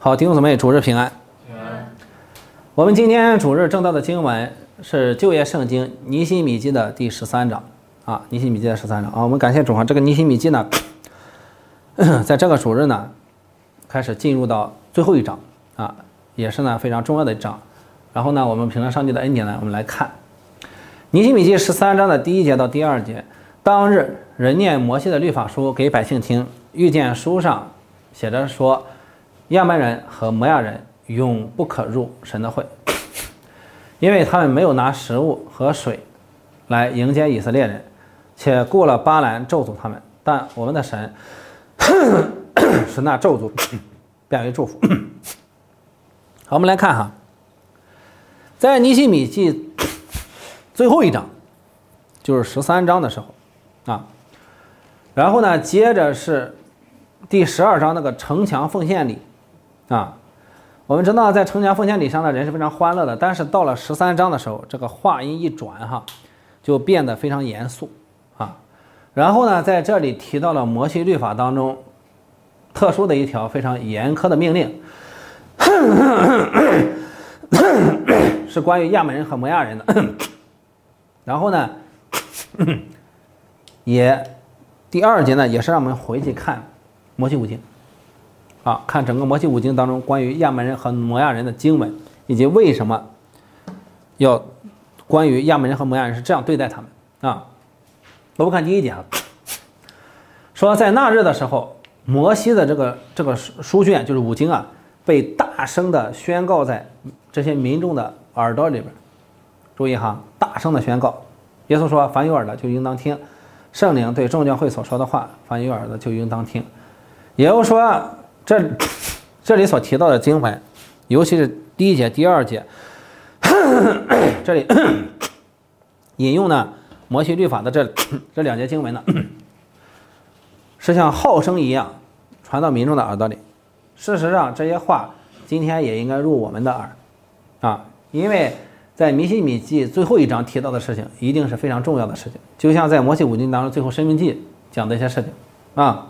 好，弟兄姊妹，主日平安。 平安。 我们今天主日正道的经文是旧约圣经尼希米记的第13章啊，尼希米记的13章啊。我们感谢主啊，这个尼希米记呢，在这个主日呢，开始进入到最后一章啊，也是呢非常重要的一章。然后呢，我们凭着上帝的恩典呢，我们来看尼希米记13章的第1节到第2节。当日人念摩西的律法书给百姓听，遇见书上写着说，亚扪人和摩亚人永不可入神的会，因为他们没有拿食物和水来迎接以色列人，且雇了巴兰咒诅他们。但我们的神使那咒诅变为祝福。好，我们来看哈，在尼希米记最后一章，就是13章的时候啊，然后呢，接着是第12章那个城墙奉献礼啊。我们知道在城墙奉献礼上的人是非常欢乐的，但是到了13章的时候，这个话音一转哈，就变得非常严肃啊。然后呢，在这里提到了摩西律法当中特殊的一条非常严苛的命令，是关于亚扪人和摩亚人的。然后呢，第2节呢，也是让我们回去看摩西五经啊，看整个摩西五经当中关于亚扪人和摩亚人的经文，以及为什么要关于亚扪人和摩亚人是这样对待他们啊。我们看第1节啊，说在那日的时候，摩西的这个书卷就是五经啊，被大声的宣告在这些民众的耳朵里边。注意哈，大声的宣告。耶稣说：“凡有耳的就应当听。”圣灵对众教会所说的话，凡有耳的就应当听。也就是说，这里所提到的经文，尤其是第1节、第2节，这里引用呢摩西律法的这2节经文呢，是像号声一样传到民众的耳朵里。事实上，这些话今天也应该入我们的耳啊，因为在尼希米记最后一章提到的事情，一定是非常重要的事情，就像在摩西五经当中最后申命记讲的一些事情啊。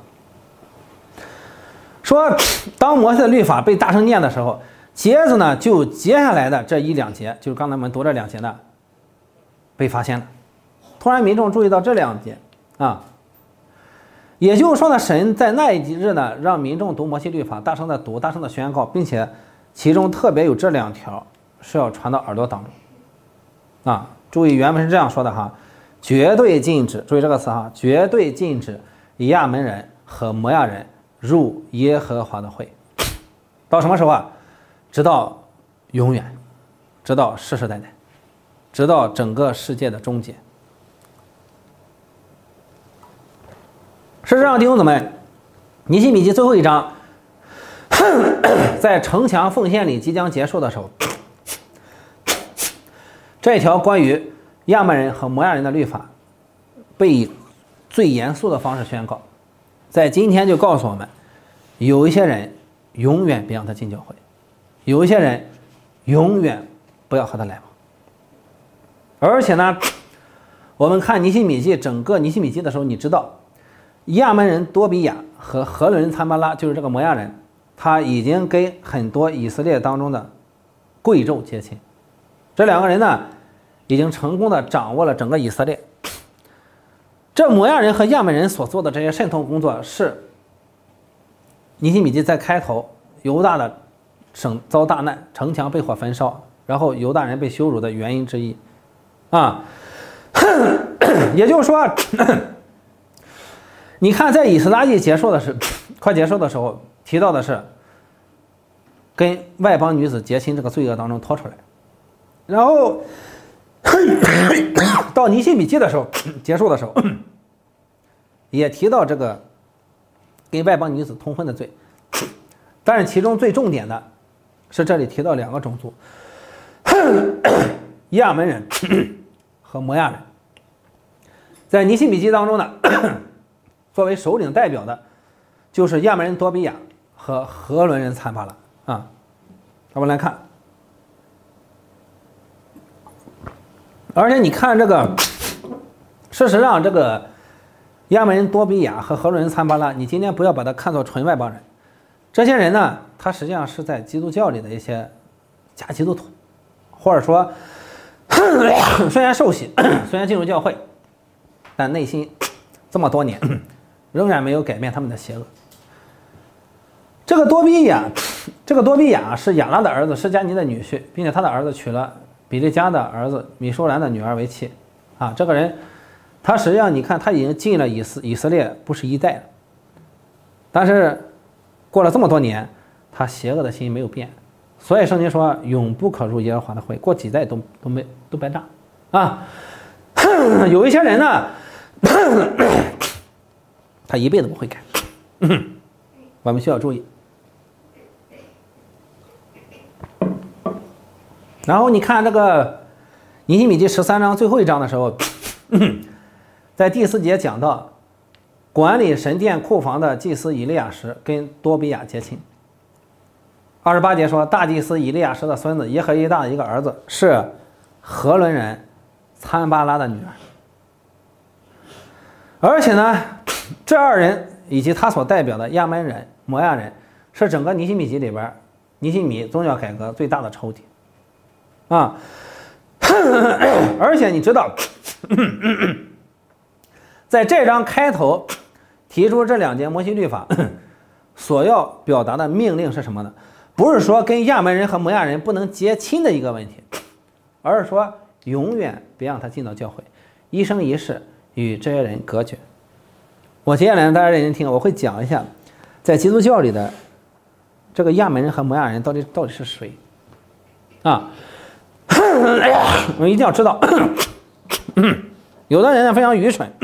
说当摩西的律法被大声念的时候，接着呢，就接下来的这1-2节，就是刚才我们读这2节呢，被发现了。突然民众注意到这2节啊，也就是说呢，神在那一日呢，让民众读摩西律法，大声的读，大声的宣告，并且其中特别有这2条是要传到耳朵当中啊。注意原文是这样说的哈，绝对禁止，注意这个词哈，绝对禁止亚扪人和摩亚人入耶和华的会，到什么时候啊？直到永远，直到世世代代，直到整个世界的终结。事实上，弟兄姊妹，尼希米记最后一章，在城墙奉献礼即将结束的时候，这一条关于亚扪人和摩亚人的律法被以最严肃的方式宣告。在今天就告诉我们，有一些人永远别让他进教会，有一些人永远不要和他来往。而且呢，我们看尼希米记整个尼希米记的时候，你知道亚扪人多比亚和何伦人参巴拉，就是这个摩亚人，他已经跟很多以色列当中的贵胄结亲。这2个人呢，已经成功的掌握了整个以色列。这摩亚人和亚扪人所做的这些渗透工作，是尼希米记在开头犹大的省遭大难，城墙被火焚烧，然后犹大人被羞辱的原因之一啊。也就是说，你看在以斯拉记快结束的时候提到的是跟外邦女子结亲这个罪恶当中脱出来，然后到尼希米记的时候结束的时候，也提到这个跟外邦女子通婚的罪，但是其中最重点的是这里提到2个种族，亚扪人和摩亚人。在尼希米记当中呢，作为首领代表的就是亚扪人多比亚和何伦人参巴拉啊。我们来看，而且你看这个，事实上这个亚扪人多比亚和何伦人参巴拉，你今天不要把它看作纯外邦人， 这些人呢，他实际上是在基督教里的一些假基督徒，或者说虽然受洗，虽然进入教会，但内心这么多年仍然没有改变他们的邪恶。这个多比亚是亚拉的儿子施加尼的女婿，并且他的儿子娶了比利加的儿子米舒兰的女儿为妻。啊，这个人他实际上你看他已经进了以色列不是一代了，但是过了这么多年，他邪恶的心没有变，所以圣经说永不可入耶和华的会，过几代都白炸啊。有一些人呢，他一辈子不会改，我们需要注意。然后你看这个尼希米记13章最后一章的时候，在第4节讲到管理神殿库房的祭司以利亚实跟多比亚结亲。28节说大祭司以利亚实的孙子耶和耶大的一个儿子是何伦人参巴拉的女儿，而且呢这2人以及他所代表的亚门人摩亚人是整个尼希米记里边尼希米宗教改革最大的仇敌啊。而且你知道在这章开头提出这2节摩西律法所要表达的命令是什么呢？不是说跟亚门人和摩亚人不能结亲的一个问题，而是说永远别让他进到教会，一生一世与这些人隔绝。我接下来大家认真听，我会讲一下在基督教里的这个亚门人和摩亚人到底是谁啊。我们一定要知道有的人呢非常愚蠢，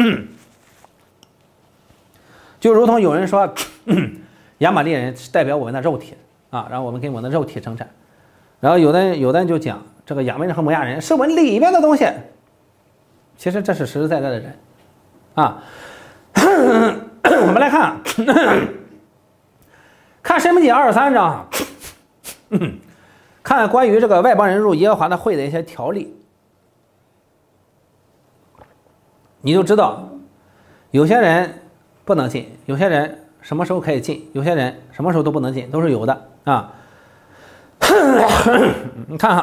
就如同有人说亚玛力人代表我们的肉体啊，然后我们跟我们的肉体征战，然后有的人就讲这个亚门人和摩亚人是我们里边的东西，其实这是实实在在的人啊。我们来看看申命记23章，看关于这个外邦人入耶和华的会的一些条例，你就知道有些人不能进，有些人什么时候可以进，有些人什么时候都不能进，都是有的啊。你看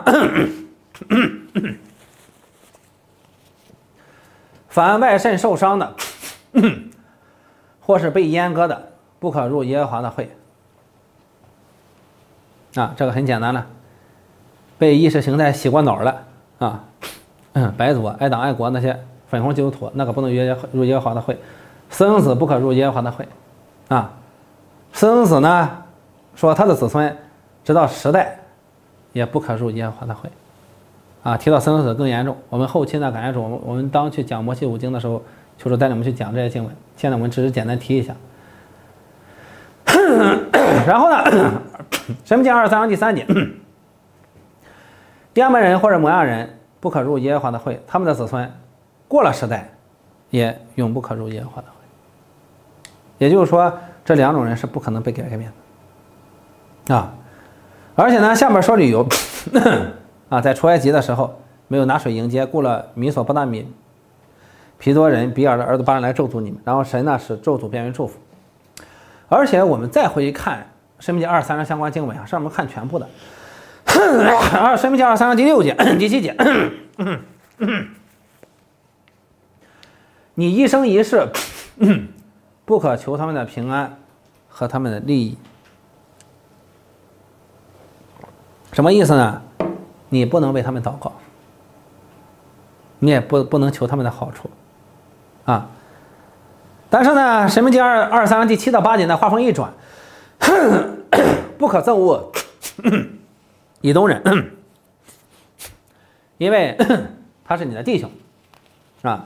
凡外肾受伤的或是被阉割的，不可入耶和华的会啊。这个很简单了，被意识形态洗过脑了啊，白左爱党爱国那些粉红基督徒，那个不能入耶和华的会。私生子不可入耶和华的会啊。私生子呢说他的子孙直到10代也不可入耶和华的会啊。提到私生子更严重，我们后期呢感谢主，我们当去讲摩西五经的时候，求主带领我们去讲这些经文，现在我们只是简单提一下。然后呢申命记23章第3节，亚门人或者摩亚人不可入耶和华的会，他们的子孙过了10代也永不可入耶和华的会。也就是说这2种人是不可能被改变的啊。而且呢下面说旅游啊，在出埃及的时候没有拿水迎接，雇了米索不达米皮多人比尔的儿子巴兰来咒诅你们，然后神呢使咒诅变为祝福。而且我们再回去看申命记23章相关经文啊，上面看全部的申命记23章第6节第7节你一生一世不可求他们的平安和他们的利益。什么意思呢？你不能为他们祷告，你也不能求他们的好处啊。但是呢申命记23章第7到8节呢话锋一转，不可憎恶以东人，因为他是你的弟兄啊。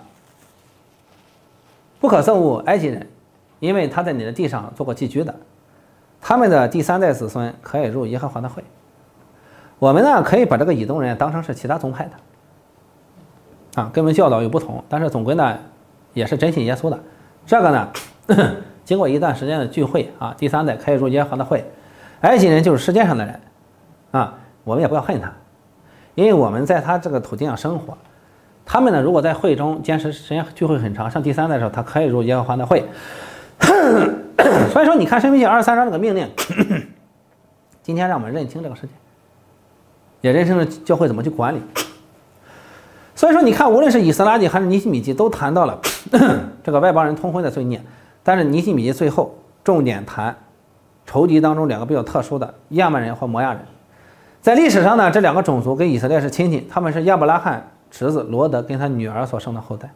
不可憎恶埃及人，因为他在你的地上做过寄居的，他们的第3代子孙可以入耶和华的会。我们呢可以把这个以东人当成是其他宗派的啊，跟我们教导有不同，但是总归呢也是真信耶稣的。这个呢经过一段时间的聚会啊，第3代可以入耶和华的会。埃及人就是世界上的人啊，我们也不要恨他，因为我们在他这个土地上生活。他们呢如果在会中坚持时间聚会很长，上第3代的时候他可以入耶和华的会所以说，你看《申命记》23章这个命令，今天让我们认清这个事情，也认清了教会怎么去管理。所以说，你看，无论是以斯拉记还是尼希米记，都谈到了这个外邦人通婚的罪孽，但是尼希米记最后重点谈仇敌当中两个比较特殊的亚扪人和摩亚人。在历史上呢，这两个种族跟以色列是亲戚，他们是亚伯拉罕侄子罗德跟他女儿所生的后代。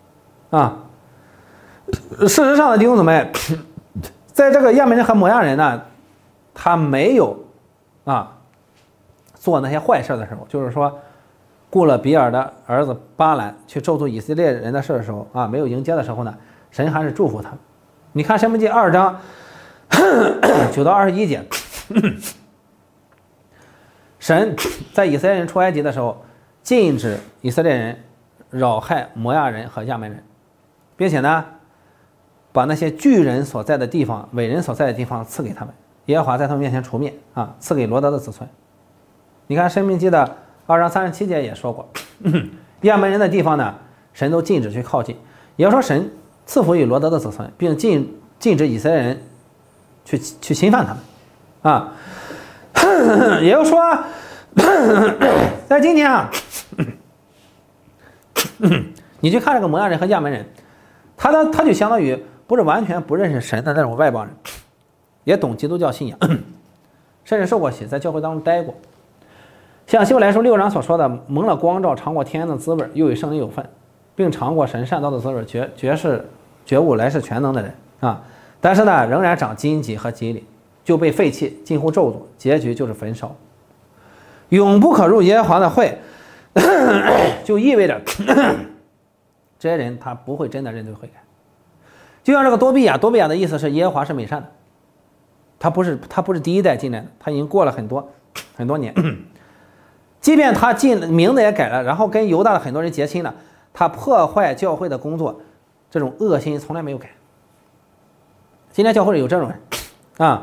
事实上呢，弟兄姊妹，在这个亚扪人和摩亚人呢，他没有做那些坏事的时候，就是说雇了比尔的儿子巴兰去咒诅以色列人的事的时候没有迎接的时候呢，神还是祝福他们。你看申命记2章9到21节，神在以色列人出埃及的时候，禁止以色列人扰害摩亚人和亚扪人，并且呢，把那些巨人所在的地方、伟人所在的地方赐给他们，耶和华在他们面前除灭赐给罗德的子孙。你看申命记的2章37节也说过，亚扪人的地方呢，神都禁止去靠近，也就是说神赐福于罗德的子孙，并禁止以色列人去侵犯他们也就是说，在今天你去看这个摩亚人和亚扪人，他就相当于不是完全不认识神的那种外邦人，也懂基督教信仰，甚至受过洗，在教会当中待过。像希伯来书6章所说的，蒙了光照，尝过天的滋味，又与圣灵有份，并尝过神善道的滋味，觉悟来世全能的人但是呢，仍然长荆棘和棘藜，就被废弃，近乎咒诅，结局就是焚烧，永不可入耶和华的会，就意味着这些人他不会真的认罪悔改。就像这个多比亚的意思是耶和华是美善的，他不是第一代进来的，他已经过了很多年。即便他名字也改了，然后跟犹大的很多人结亲了，他破坏教会的工作，这种恶心从来没有改。今天教会里有这种人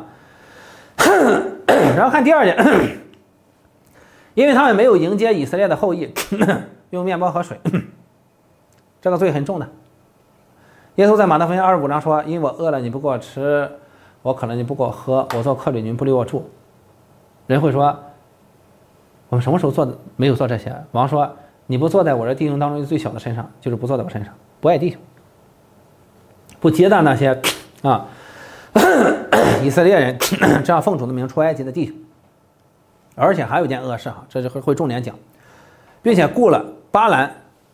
然后看第二点，因为他们没有迎接以色列的后裔，用面包和水，这个罪很重的。耶稣在马太福音25章说：“因我饿了，你不给我吃；我渴了，你不给我喝；我做客旅，你们不留我住。”人会说：“我们什么时候没有做这些？”王说：“你不坐在我这弟兄当中最小的身上，就是不坐在我身上，不爱弟兄，不接纳那些以色列人这样奉主的名出埃及的弟兄。”而且还有一件恶事这是会重点讲，并且雇了巴兰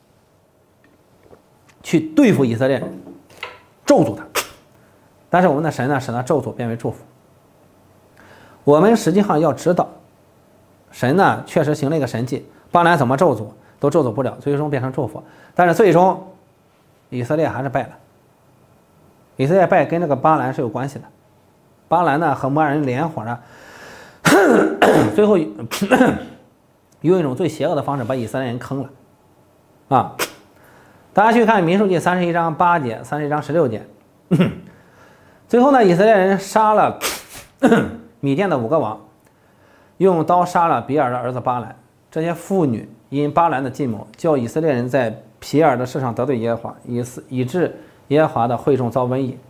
去对付以色列人，咒诅他。但是我们的神呢，使那咒诅变为祝福。我们实际上要知道，神呢确实行了一个神迹，巴兰怎么咒诅都咒诅不了，最终变成祝福。但是最终以色列还是败了。以色列败跟这个巴兰是有关系的。巴兰呢和摩亚人联伙呢，最后用一种最邪恶的方式把以色列人坑了大家去看民数记31章8节、31章16节。最后呢，以色列人杀了米甸的5个王，用刀杀了比尔的儿子巴兰。这些妇女因巴兰的计谋，叫以色列人在皮尔的事上得罪耶和华，以致耶和华的会众遭瘟疫。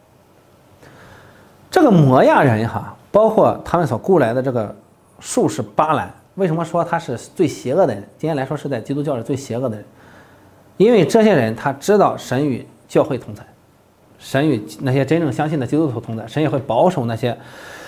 这个摩亚人包括他们所雇来的这个术士巴兰，为什么说他是最邪恶的人？今天来说是在基督教是最邪恶的人，因为这些人他知道神与教会同在，神与那些真正相信的基督徒同在，神也会保守那些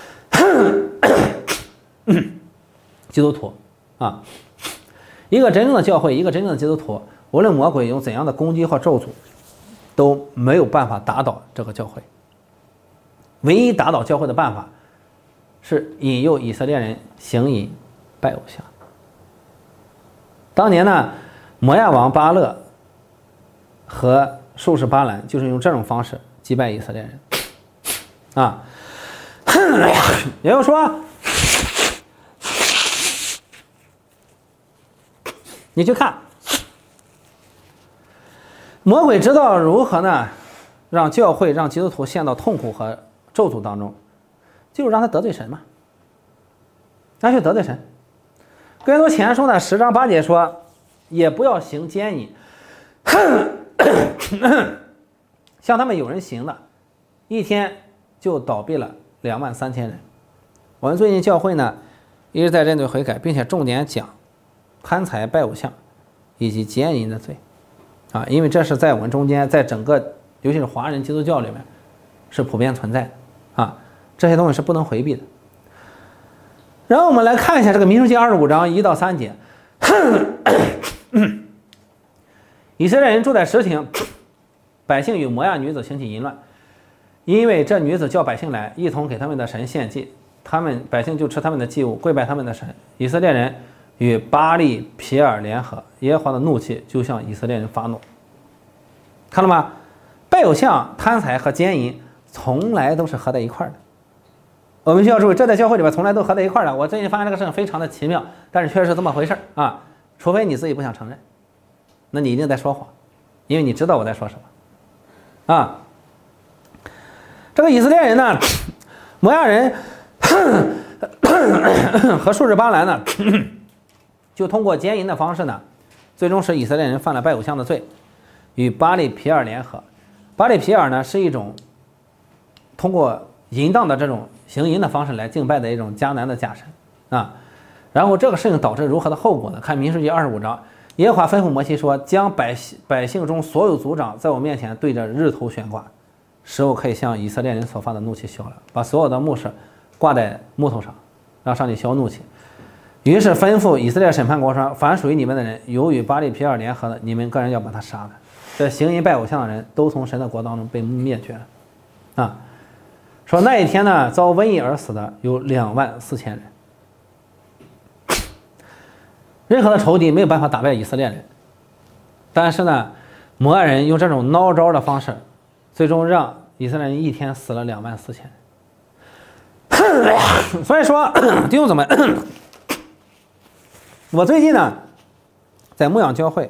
基督徒一个真正的教会，一个真正的基督徒，无论魔鬼用怎样的攻击或咒诅，都没有办法打倒这个教会。唯一打倒教会的办法是引诱以色列人行淫拜偶像。当年呢，摩亚王巴勒和术士巴兰就是用这种方式击败以色列人也就是说，你去看魔鬼知道如何呢让教会让基督徒陷到痛苦和咒诅当中，就是让他得罪神嘛，让他去得罪神。哥林多前书呢10章8节说，也不要行奸淫，像他们有人行的， 一天就倒闭了23000人。我们最近教会呢一直在针对悔改，并且重点讲贪财拜偶像以及奸淫的罪啊，因为这是在我们中间，在整个尤其是华人基督教里面是普遍存在的啊，这些东西是不能回避的。然后我们来看一下这个民数记25章1到3节，以色列人住在什亭，百姓与摩押女子行起淫乱，因为这女子叫百姓来，一同给他们的神献祭，百姓就吃他们的祭物，跪拜他们的神。以色列人与巴力皮尔联合，耶和华的怒气就向以色列人发怒。看了吗？拜偶像、贪财和奸淫从来都是合在一块的。我们需要注意，这在教会里边从来都合在一块的。我最近发现这个事情非常的奇妙，但是确实是这么回事啊。除非你自己不想承认，那你一定在说谎，因为你知道我在说什么啊。这个以色列人呢，摩押人和数日巴兰呢，就通过奸淫的方式呢，最终使以色列人犯了拜偶像的罪，与巴力皮尔联合。巴力皮尔呢是一种通过淫荡的这种行淫的方式来敬拜的一种迦南的假神啊。然后这个事情导致如何的后果呢？看民数记25章，耶和华吩咐摩西说：“将百姓中所有族长在我面前对着日头悬挂，使我可以向以色列人所发的怒气消了。把所有的木饰挂在木头上，让上帝消怒气。”于是吩咐以色列审判国说：“凡属于你们的人，有与巴力皮尔联合的，你们个人要把他杀了。这行淫拜偶像的人都从神的国当中被灭绝了。”啊，说那一天呢，遭瘟疫而死的有24000人。任何的仇敌没有办法打败以色列人，但是呢，摩押人用这种孬招的方式，最终让以色列人一天死了24000人。所以说，弟兄姊妹，我最近呢，在牧养教会，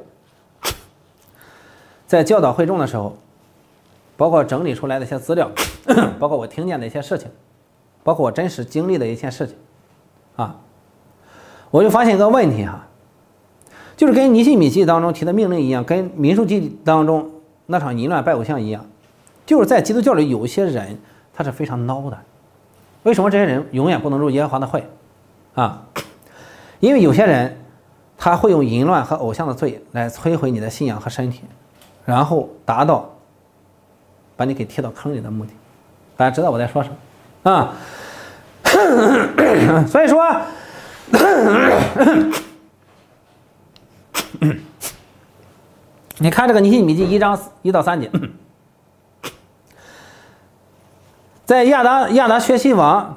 在教导会众的时候，包括整理出来的一些资料，包括我听见的一些事情，包括我真实经历的一些事情，啊，我就发现一个问题哈，就是跟尼希米记当中提的命令一样，跟民数记当中那场淫乱拜偶像一样，就是在基督教里有一些人他是非常孬的。为什么这些人永远不能入耶和华的会啊？因为有些人他会用淫乱和偶像的罪来摧毁你的信仰和身体，然后达到把你给踢到坑里的目的。大家知道我在说什么啊？所以说你看这个尼希米记1章1到3节，在亚达薛西王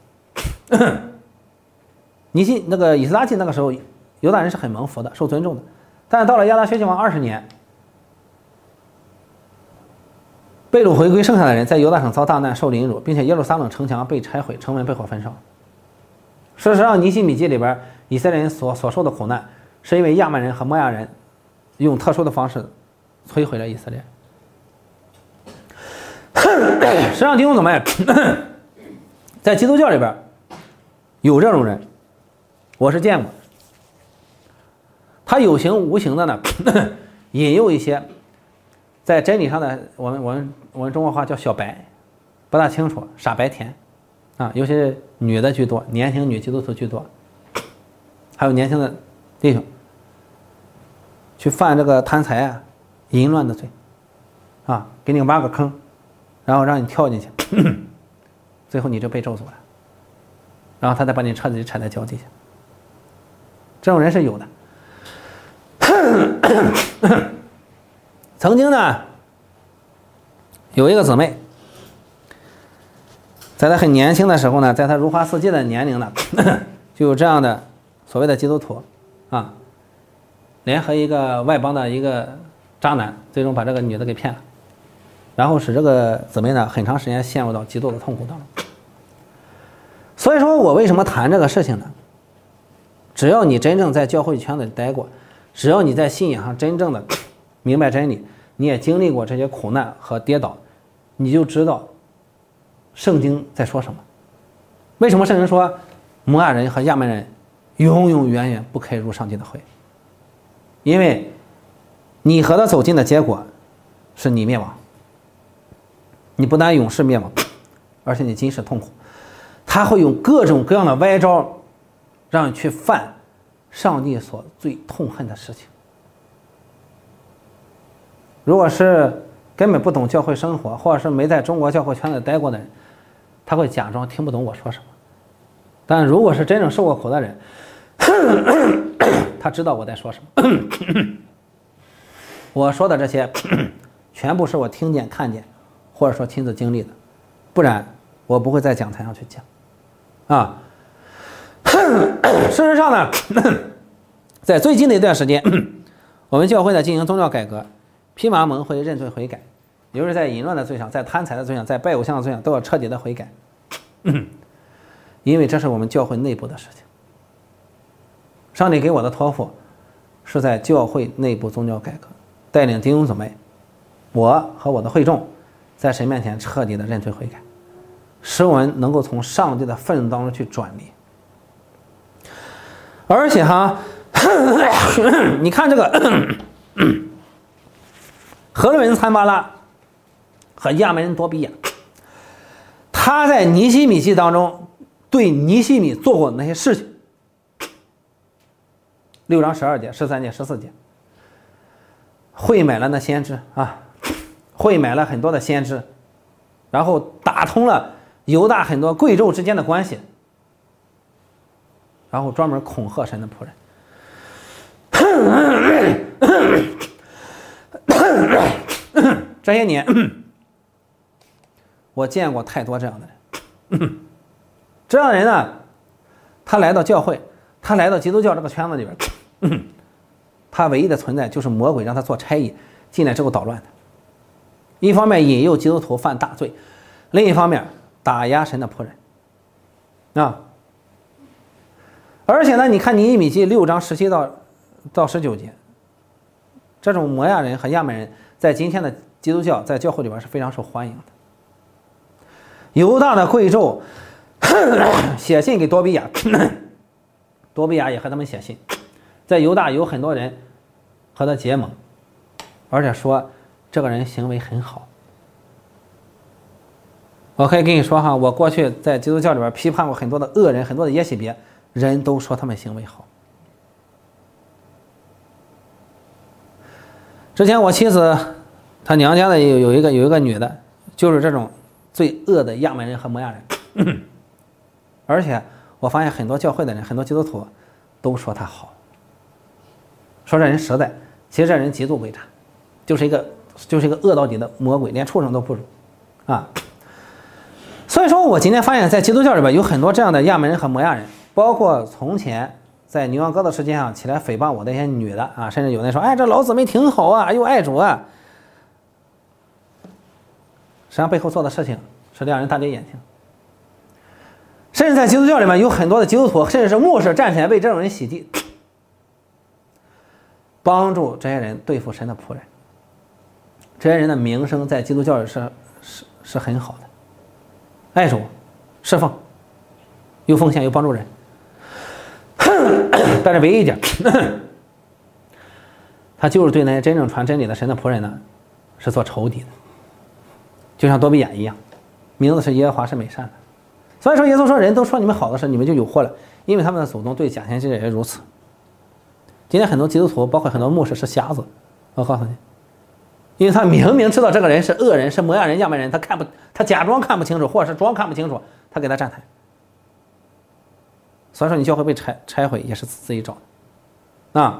那个以斯拉记那个时候，犹大人是很蒙福的，受尊重的。但是到了亚达薛西王20年，被掳回归剩下的人在犹大省遭大难，受凌辱，并且耶路撒冷城墙被拆毁，城门被火焚烧。事实上，尼希米记里边以色列人所受的苦难，是因为亚曼人和摩押人用特殊的方式摧毁了以色列。实际上，弟兄姊妹，在基督教里边有这种人，我是见过。他有形无形的呢，引诱一些在真理上的我们中国话叫小白，不大清楚，傻白甜啊，尤其是女的居多，年轻女基督徒居多，还有年轻的弟兄去犯这个贪财啊、淫乱的罪啊，给你挖个坑，然后让你跳进去，最后你就被咒诅了，然后他再把你彻底踩在脚底下。这种人是有的。曾经呢，有一个姊妹，在她很年轻的时候呢，在她如花似季的年龄呢，就有这样的所谓的基督徒啊，联合一个外邦的一个渣男，最终把这个女的给骗了，然后使这个姊妹呢很长时间陷入到极度的痛苦当中。所以说我为什么谈这个事情呢？只要你真正在教会圈子里待过，只要你在信仰上真正的明白真理，你也经历过这些苦难和跌倒，你就知道圣经在说什么。为什么圣经说摩押人和亚门人永永远远不可以入上帝的会？因为你和他走近的结果是你灭亡。 你不但永世灭亡，而且你今世痛苦。他会用各种各样的歪招，让你去犯上帝所最痛恨的事情。如果是根本不懂教会生活，或者是没在中国教会圈子待过的人，他会假装听不懂我说什么。但如果是真正受过苦的人，他知道我在说什么。我说的这些全部是我听见、看见，或者说亲自经历的，不然我不会在讲台上去讲啊。事实上呢，在最近的一段时间，我们教会在进行宗教改革，披麻蒙灰、认罪悔改，也就是在淫乱的罪上，在贪财的罪上，在拜偶像的罪上，都要彻底的悔改。因为这是我们教会内部的事情。上帝给我的托付是在教会内部宗教改革，带领弟兄姊妹，我和我的会众在神面前彻底的认罪悔改，使我们能够从上帝的愤怒当中去转离。而且你看这个何伦参巴拉和亚门人多比亚，他在尼希米记当中对尼希米做过那些事情，6章12节、13节、14节，会买了那先知啊，会买了很多的先知，然后打通了犹大很多贵胄之间的关系，然后专门恐吓神的仆人。这些年我见过太多这样的人。这样的人呢，他来到教会，他来到基督教这个圈子里边，他唯一的存在就是魔鬼让他做差役进来之后捣乱的。一方面引诱基督徒犯大罪，另一方面打压神的仆人啊。而且呢，你看尼希米记6章17到19节，这种摩亚人和亚门人在今天的基督教在教会里边是非常受欢迎的。犹大的贵胄写信给多比亚，多比亚也和他们写信，在犹大有很多人和他结盟，而且说这个人行为很好。我可以跟你说我过去在基督教里边批判过很多的恶人，很多的耶洗别，人都说他们行为好。之前我妻子她娘家的有一个女的，就是这种最恶的亚门人和摩亚人。而且我发现很多教会的人，很多基督徒都说他好，说这人实在，其实这人极度诡诈，就是一个恶到底的魔鬼，连畜生都不如啊。所以说我今天发现在基督教里边有很多这样的亚门人和摩亚人，包括从前在牛羊羔的事件上起来诽谤我的一些女的啊，甚至有人说，这老姊妹挺好啊，又爱主啊，实际上背后做的事情是让人大跌眼镜。甚至在基督教里面有很多的基督徒，甚至是牧师站起来为这种人洗地，帮助这些人对付神的仆人。这些人的名声在基督教里是很好的，爱主、侍奉、又奉献又帮助人。但是唯一一点，他就是对那些真正传真理的神的仆人呢，是做仇敌的，就像多比亚一样，名字是耶和华是美善的。所以说耶稣说，人都说你们好的事，你们就有祸了，因为他们的祖宗对假先知也如此。今天很多基督徒，包括很多牧师是瞎子，我告诉你，因为他明明知道这个人是恶人，是摩亚人、亚门人，他假装看不清楚，或者是装看不清楚，他给他站台。所以说你教会被拆毁也是自己找的啊。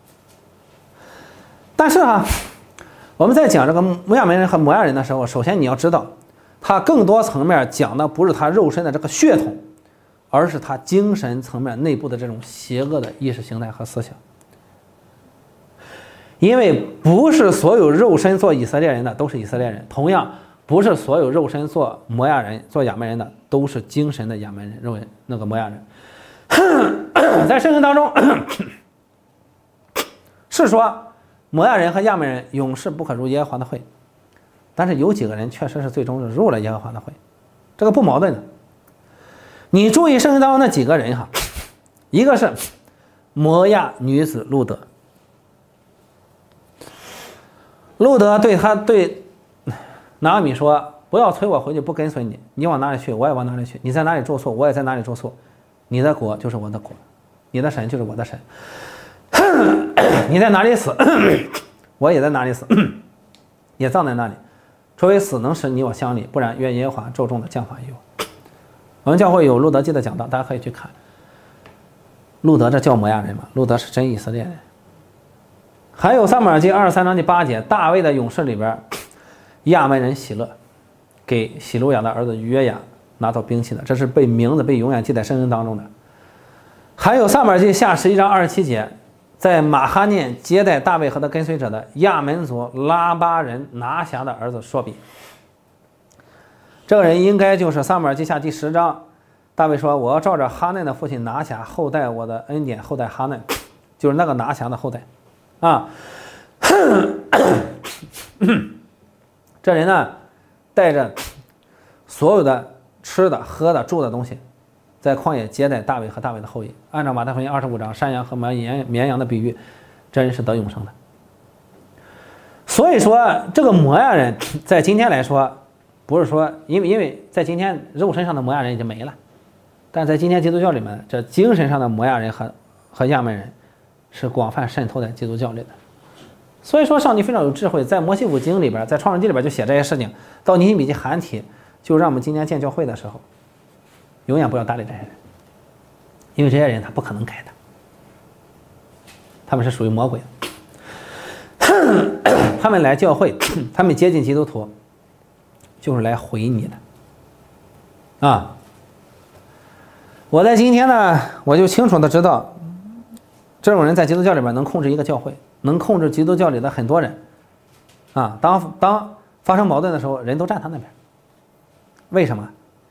但是我们在讲这个亚门人和摩亚人的时候，首先你要知道，他更多层面讲的不是他肉身的这个血统，而是他精神层面内部的这种邪恶的意识形态和思想。因为不是所有肉身做以色列人的都是以色列人，同样不是所有肉身做摩亚人、做亚门人的都是精神的亚门人，认为那个摩亚人。在圣经当中是说摩亚人和亚门人永世不可入耶和华的会，但是有几个人确实是最终入了耶和华的会，这个不矛盾的。你注意圣经当中那几个人一个是摩亚女子路德，路德对拿俄米说， 不要催我回去，不跟随你，你往哪里去，我也往哪里去，你在哪里住宿，我也在哪里住宿，你的国就是我的国，你的神就是我的神，你在哪里死，我也在哪里死，也葬在那里，除非死能使你我相离，不然愿耶和华咒重的降罚于我。我们教会有路德记的讲道，大家可以去看。路德这叫摩亚人嘛？路德是真以色列人。还有撒母耳记23章第8节，大卫的勇士里边，亚扪人喜乐给喜鲁雅的儿子约雅拿到兵器的，这是被名字被永远记在圣经当中的。还有撒母耳记下11章27节，在马哈念接待大卫和他跟随者的亚门族拉巴人拿辖的儿子朔比，这个人应该就是撒母耳记下第10章，大卫说我要照着哈嫩的父亲拿辖后代我的恩典，后代哈嫩，就是那个拿辖的后代啊。这人呢带着所有的吃的喝的住的东西，在旷野接待大卫和大卫的后裔。按照马太福音25章山羊和绵羊的比喻，这人是得永生的。所以说这个摩亚人在今天来说，不是说因为在今天肉身上的摩亚人已经没了，但在今天基督教里面，这精神上的摩亚人和亚扪人是广泛渗透在基督教里的。所以说上帝非常有智慧，在摩西五经里边，在创世记里边就写这些事情，到尼希米记函体，就让我们今天建教会的时候永远不要搭理这些人，因为这些人他不可能改的，他们是属于魔鬼他们来教会，他们接近基督徒就是来毁你的啊。我在今天呢，我就清楚的知道，这种人在基督教里边能控制一个教会，能控制基督教里的很多人啊。当发生矛盾的时候，人都站他那边。为什么？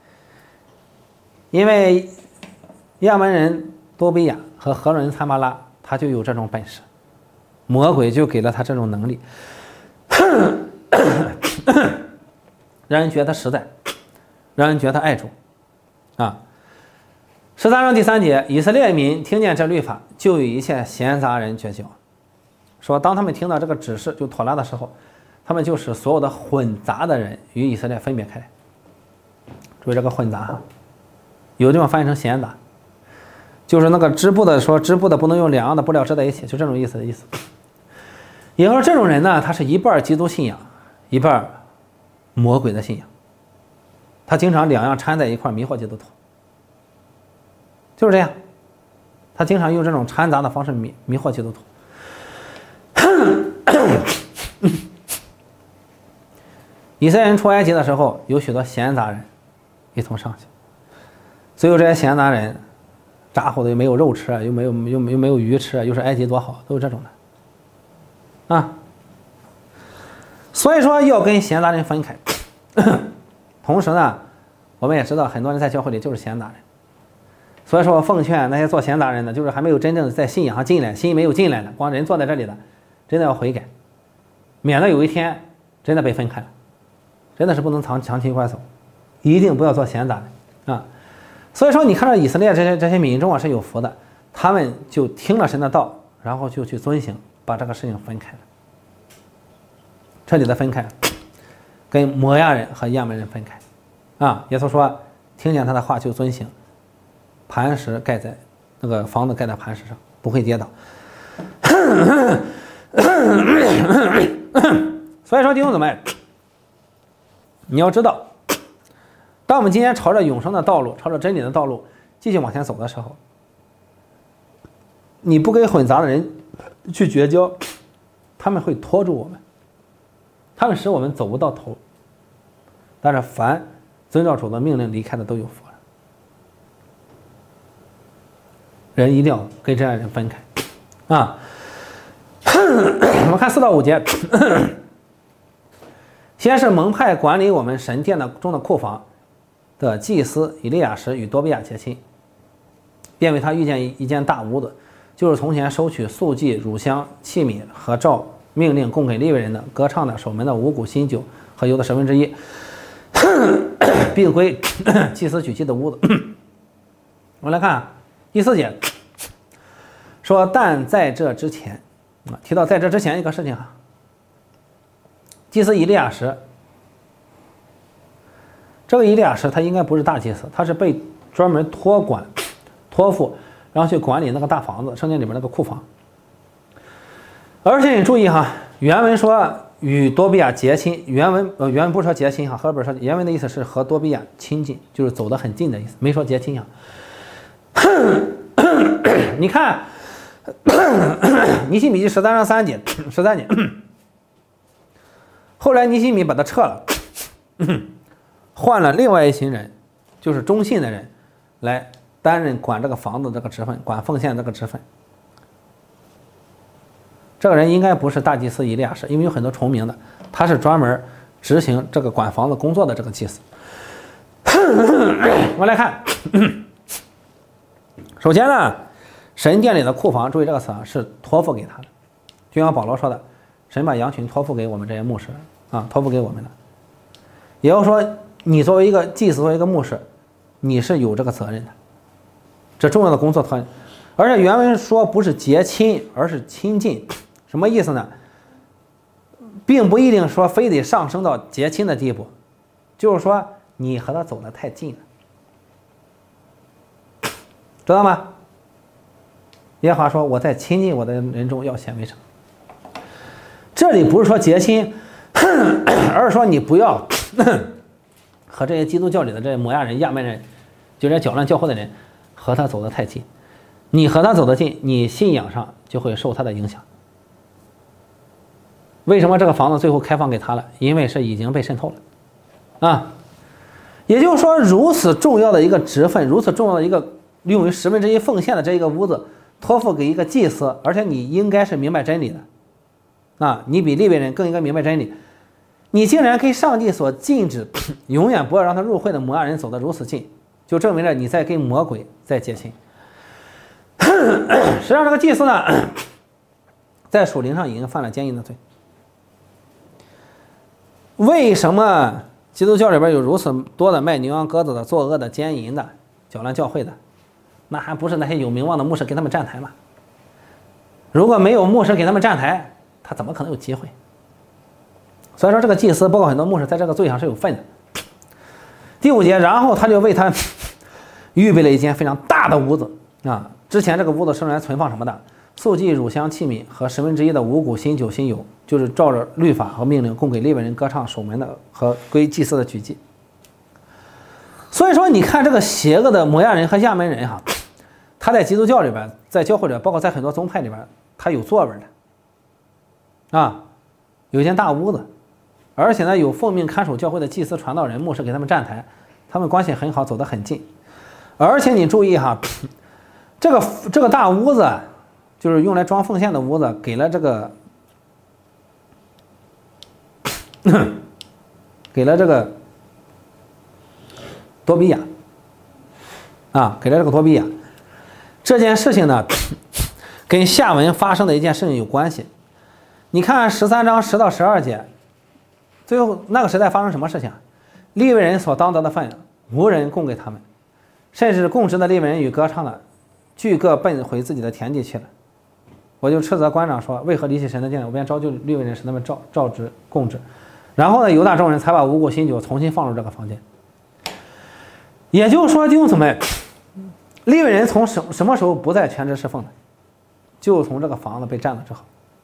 因为亚扪人多比亚和何伦参巴拉，他就有这种本事，魔鬼就给了他这种能力，让人觉得实在，让人觉得爱主啊。13章第3节，以色列民听见这律法，就与一切闲杂人绝交。说当他们听到这个指示就妥拉的时候，他们就使所有的混杂的人与以色列分别开来。注意这个混杂哈，有的地方翻译成闲杂，就是那个织布的说织布的不能用两样的布料织在一起，就这种意思的意思。也就是说这种人呢，他是一半基督信仰，一半魔鬼的信仰，他经常两样掺在一块迷惑基督徒，就是这样，他经常用这种掺杂的方式迷惑基督徒。以色列人出埃及的时候，有许多闲杂人一同上去，所以这些闲杂人咋呼的又没有肉吃，又没有鱼吃，又是埃及多好，都是这种的啊。所以说要跟闲杂人分开。同时呢，我们也知道很多人在教会里就是闲杂人，所以说我奉劝那些做闲杂人的，就是还没有真正在信仰上进来，心没有进来的，光人坐在这里的，真的要悔改，免得有一天真的被分开了，真的是不能长期一块走，一定不要做闲杂人啊。所以说你看到以色列这些民众啊是有福的，他们就听了神的道，然后就去遵行，把这个事情分开了，彻底的分开了，跟摩亚人和亚扪人分开啊。耶稣说听见他的话就遵行，磐石盖在那个房子盖在磐石上，不会跌倒。所以说弟兄姊妹，你要知道，当我们今天朝着永生的道路，朝着真理的道路继续往前走的时候，你不跟混杂的人去绝交，他们会拖住我们，他们使我们走不到头。但是凡遵照主的命令离开的都有福了。人一定要跟这样的人分开啊。我们看4到5节，先是蒙派管理我们神殿中的库房的祭司以利亚实与多比亚结亲，便为他遇见一间大屋子，就是从前收取素祭、乳香、器皿和照命令供给利未人的歌唱的、守门的五谷、新酒和油的1/10，并归祭司举祭的屋子。我们来看第4节，说但在这之前提到在这之前一个事情哈，祭司以利亚实这个以利亚实他应该不是大祭司，他是被专门托付，然后去管理那个大房子，圣经里面那个库房。而且你注意哈，原文说与多比亚结亲，原文不是说结亲哈，和本说原文的意思是和多比亚亲近，就是走得很近的意思，没说结亲啊。你看尼希米记13章13节，后来尼希米把他撤了，换了另外一群人，就是忠信的人来担任管这个房子这个职分，管奉献这个职分。这个人应该不是大祭司以利亚实，因为有很多重名的，他是专门执行这个管房子工作的这个祭司。我们来看，首先呢，神殿里的库房，注意这个词啊，是托付给他的，就像保罗说的，神把羊群托付给我们这些牧师啊，托付给我们的。也就是说，你作为一个祭司，作为一个牧师，你是有这个责任的，这重要的工作特。而且原文说不是结亲，而是亲近，什么意思呢？并不一定说非得上升到结亲的地步，就是说你和他走得太近了，知道吗？耶和华说我在亲近我的人中要显为诚。这里不是说结亲，而是说你不要和这些基督教里的这些摩亚人、亚门人，就这些搅乱教会的人和他走得太近。你和他走得近，你信仰上就会受他的影响。为什么这个房子最后开放给他了？因为是已经被渗透了啊。也就是说，如此重要的一个职分，如此重要的一个用于1/10奉献的这一个屋子，托付给一个祭司，而且你应该是明白真理的啊，你比利未人更应该明白真理。你竟然跟上帝所禁止永远不要让他入会的摩亚人走得如此近，就证明了你在跟魔鬼在结亲。实际上这个祭司呢，在属灵上已经犯了奸淫的罪。为什么基督教里边有如此多的卖牛羊鸽子的、作恶的、奸淫的、搅乱教会的？那还不是那些有名望的牧师给他们站台吗？如果没有牧师给他们站台，他怎么可能有机会？所以说这个祭司包括很多牧师在这个罪上是有份的。第5节，然后他就为他预备了一间非常大的屋子啊。之前这个屋子是用来存放什么的？素祭、乳香器皿和1/10的五谷、新酒、新油，就是照着律法和命令供给利未人、歌唱、守门的和归祭司的举祭。所以说，你看这个邪恶的摩亚人和亚门人哈，他在基督教里边，在教会里边，包括在很多宗派里边，他有座位的啊，有一间大屋子，而且呢有奉命看守教会的祭司、传道人、牧师给他们站台，他们关系很好，走得很近。而且你注意哈，这个大屋子就是用来装奉献的屋子，给了这个多比亚啊，给了这个多比亚。这件事情呢，跟下文发生的一件事情有关系。你看13章10到12节，最后那个时代发生什么事情？利未人所当得的份，无人供给他们，甚至供职的利未人与歌唱的，俱各奔回自己的田地去了。我就斥责官长说：“为何离弃神的殿？我便招就利未人，使他们照职供职。”然后呢，犹大众人才把五谷新酒重新放入这个房间。也就是说，弟兄姊妹，利未人从什么时候不再全职侍奉的？就从这个房子被占了之后。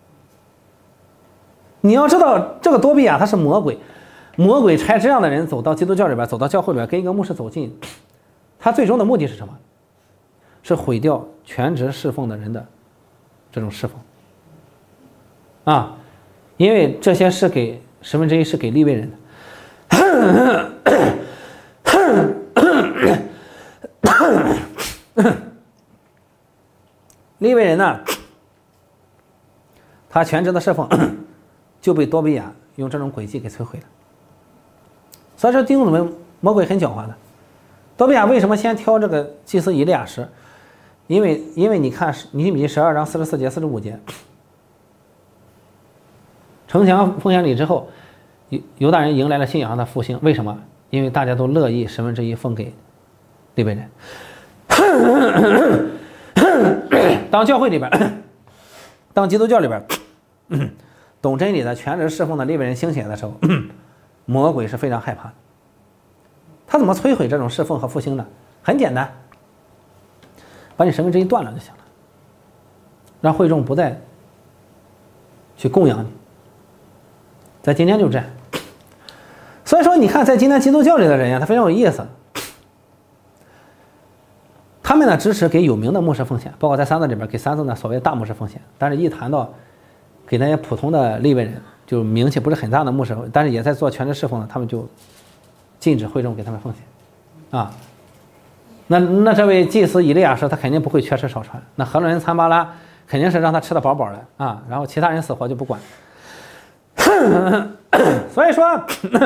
你要知道，这个多比亚他是魔鬼，魔鬼差这样的人走到基督教里边，走到教会里边，跟一个牧师走近，他最终的目的是什么？是毁掉全职侍奉的人的这种侍奉啊，因为这些是给1/10是给利未人的。利未人呢，他全职的侍奉就被多比亚用这种诡计给摧毁了。所以说弟兄姊妹，魔鬼很狡猾的。多比亚为什么先挑这个祭司以利亚实？因为你看尼希米记12章44节45节，城墙奉献礼之后，犹大人迎来了信仰上的复兴。为什么？因为大家都乐意1/10奉给利未人。当教会里边，当基督教里边懂真理的全职侍奉的利未人兴起来的时候，魔鬼是非常害怕的。 他怎么摧毁这种侍奉和复兴呢？很简单，把你1/10断了就行了，让会众不再去供养你。在今天就这样。所以说，你看，在今天基督教里的人呀，他非常有意思。他们呢支持给有名的牧师奉献，包括在三字里边给三字呢所谓大牧师奉献，但是一谈到给那些普通的利未人，就名气不是很大的牧师，但是也在做全职侍奉的，他们就禁止会众给他们奉献啊。那这位祭司以利亚说他肯定不会缺吃少穿，那何伦人参巴拉肯定是让他吃得饱饱的啊，然后其他人死活就不管。所以说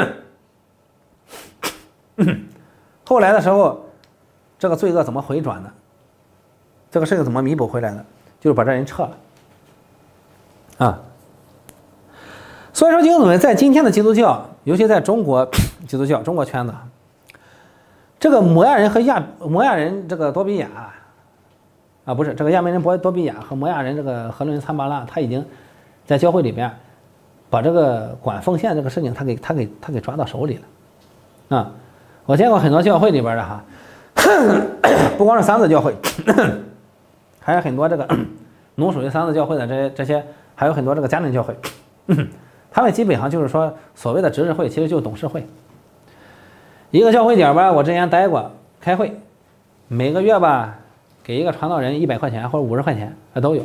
后来的时候，这个罪恶怎么回转的？这个事情怎么弥补回来的？就是把这人撤了啊。所以说，弟兄姊妹，在今天的基督教，尤其在中国基督教中国圈子，这个摩亚人和摩亚人这个多比亚啊，不是这个亚门人多比亚和摩亚人这个何伦参巴拉，他已经在教会里边把这个管奉献这个事情他给抓到手里了啊。我见过很多教会里边的哈，不光是三字教会，还有很多这个农属于三字教会的这些，还有很多这个家庭教会，他们基本上就是说所谓的执事会，其实就是董事会。一个教会点吧，我之前待过开会，每个月吧给一个传道人100块钱或者50块钱，都有。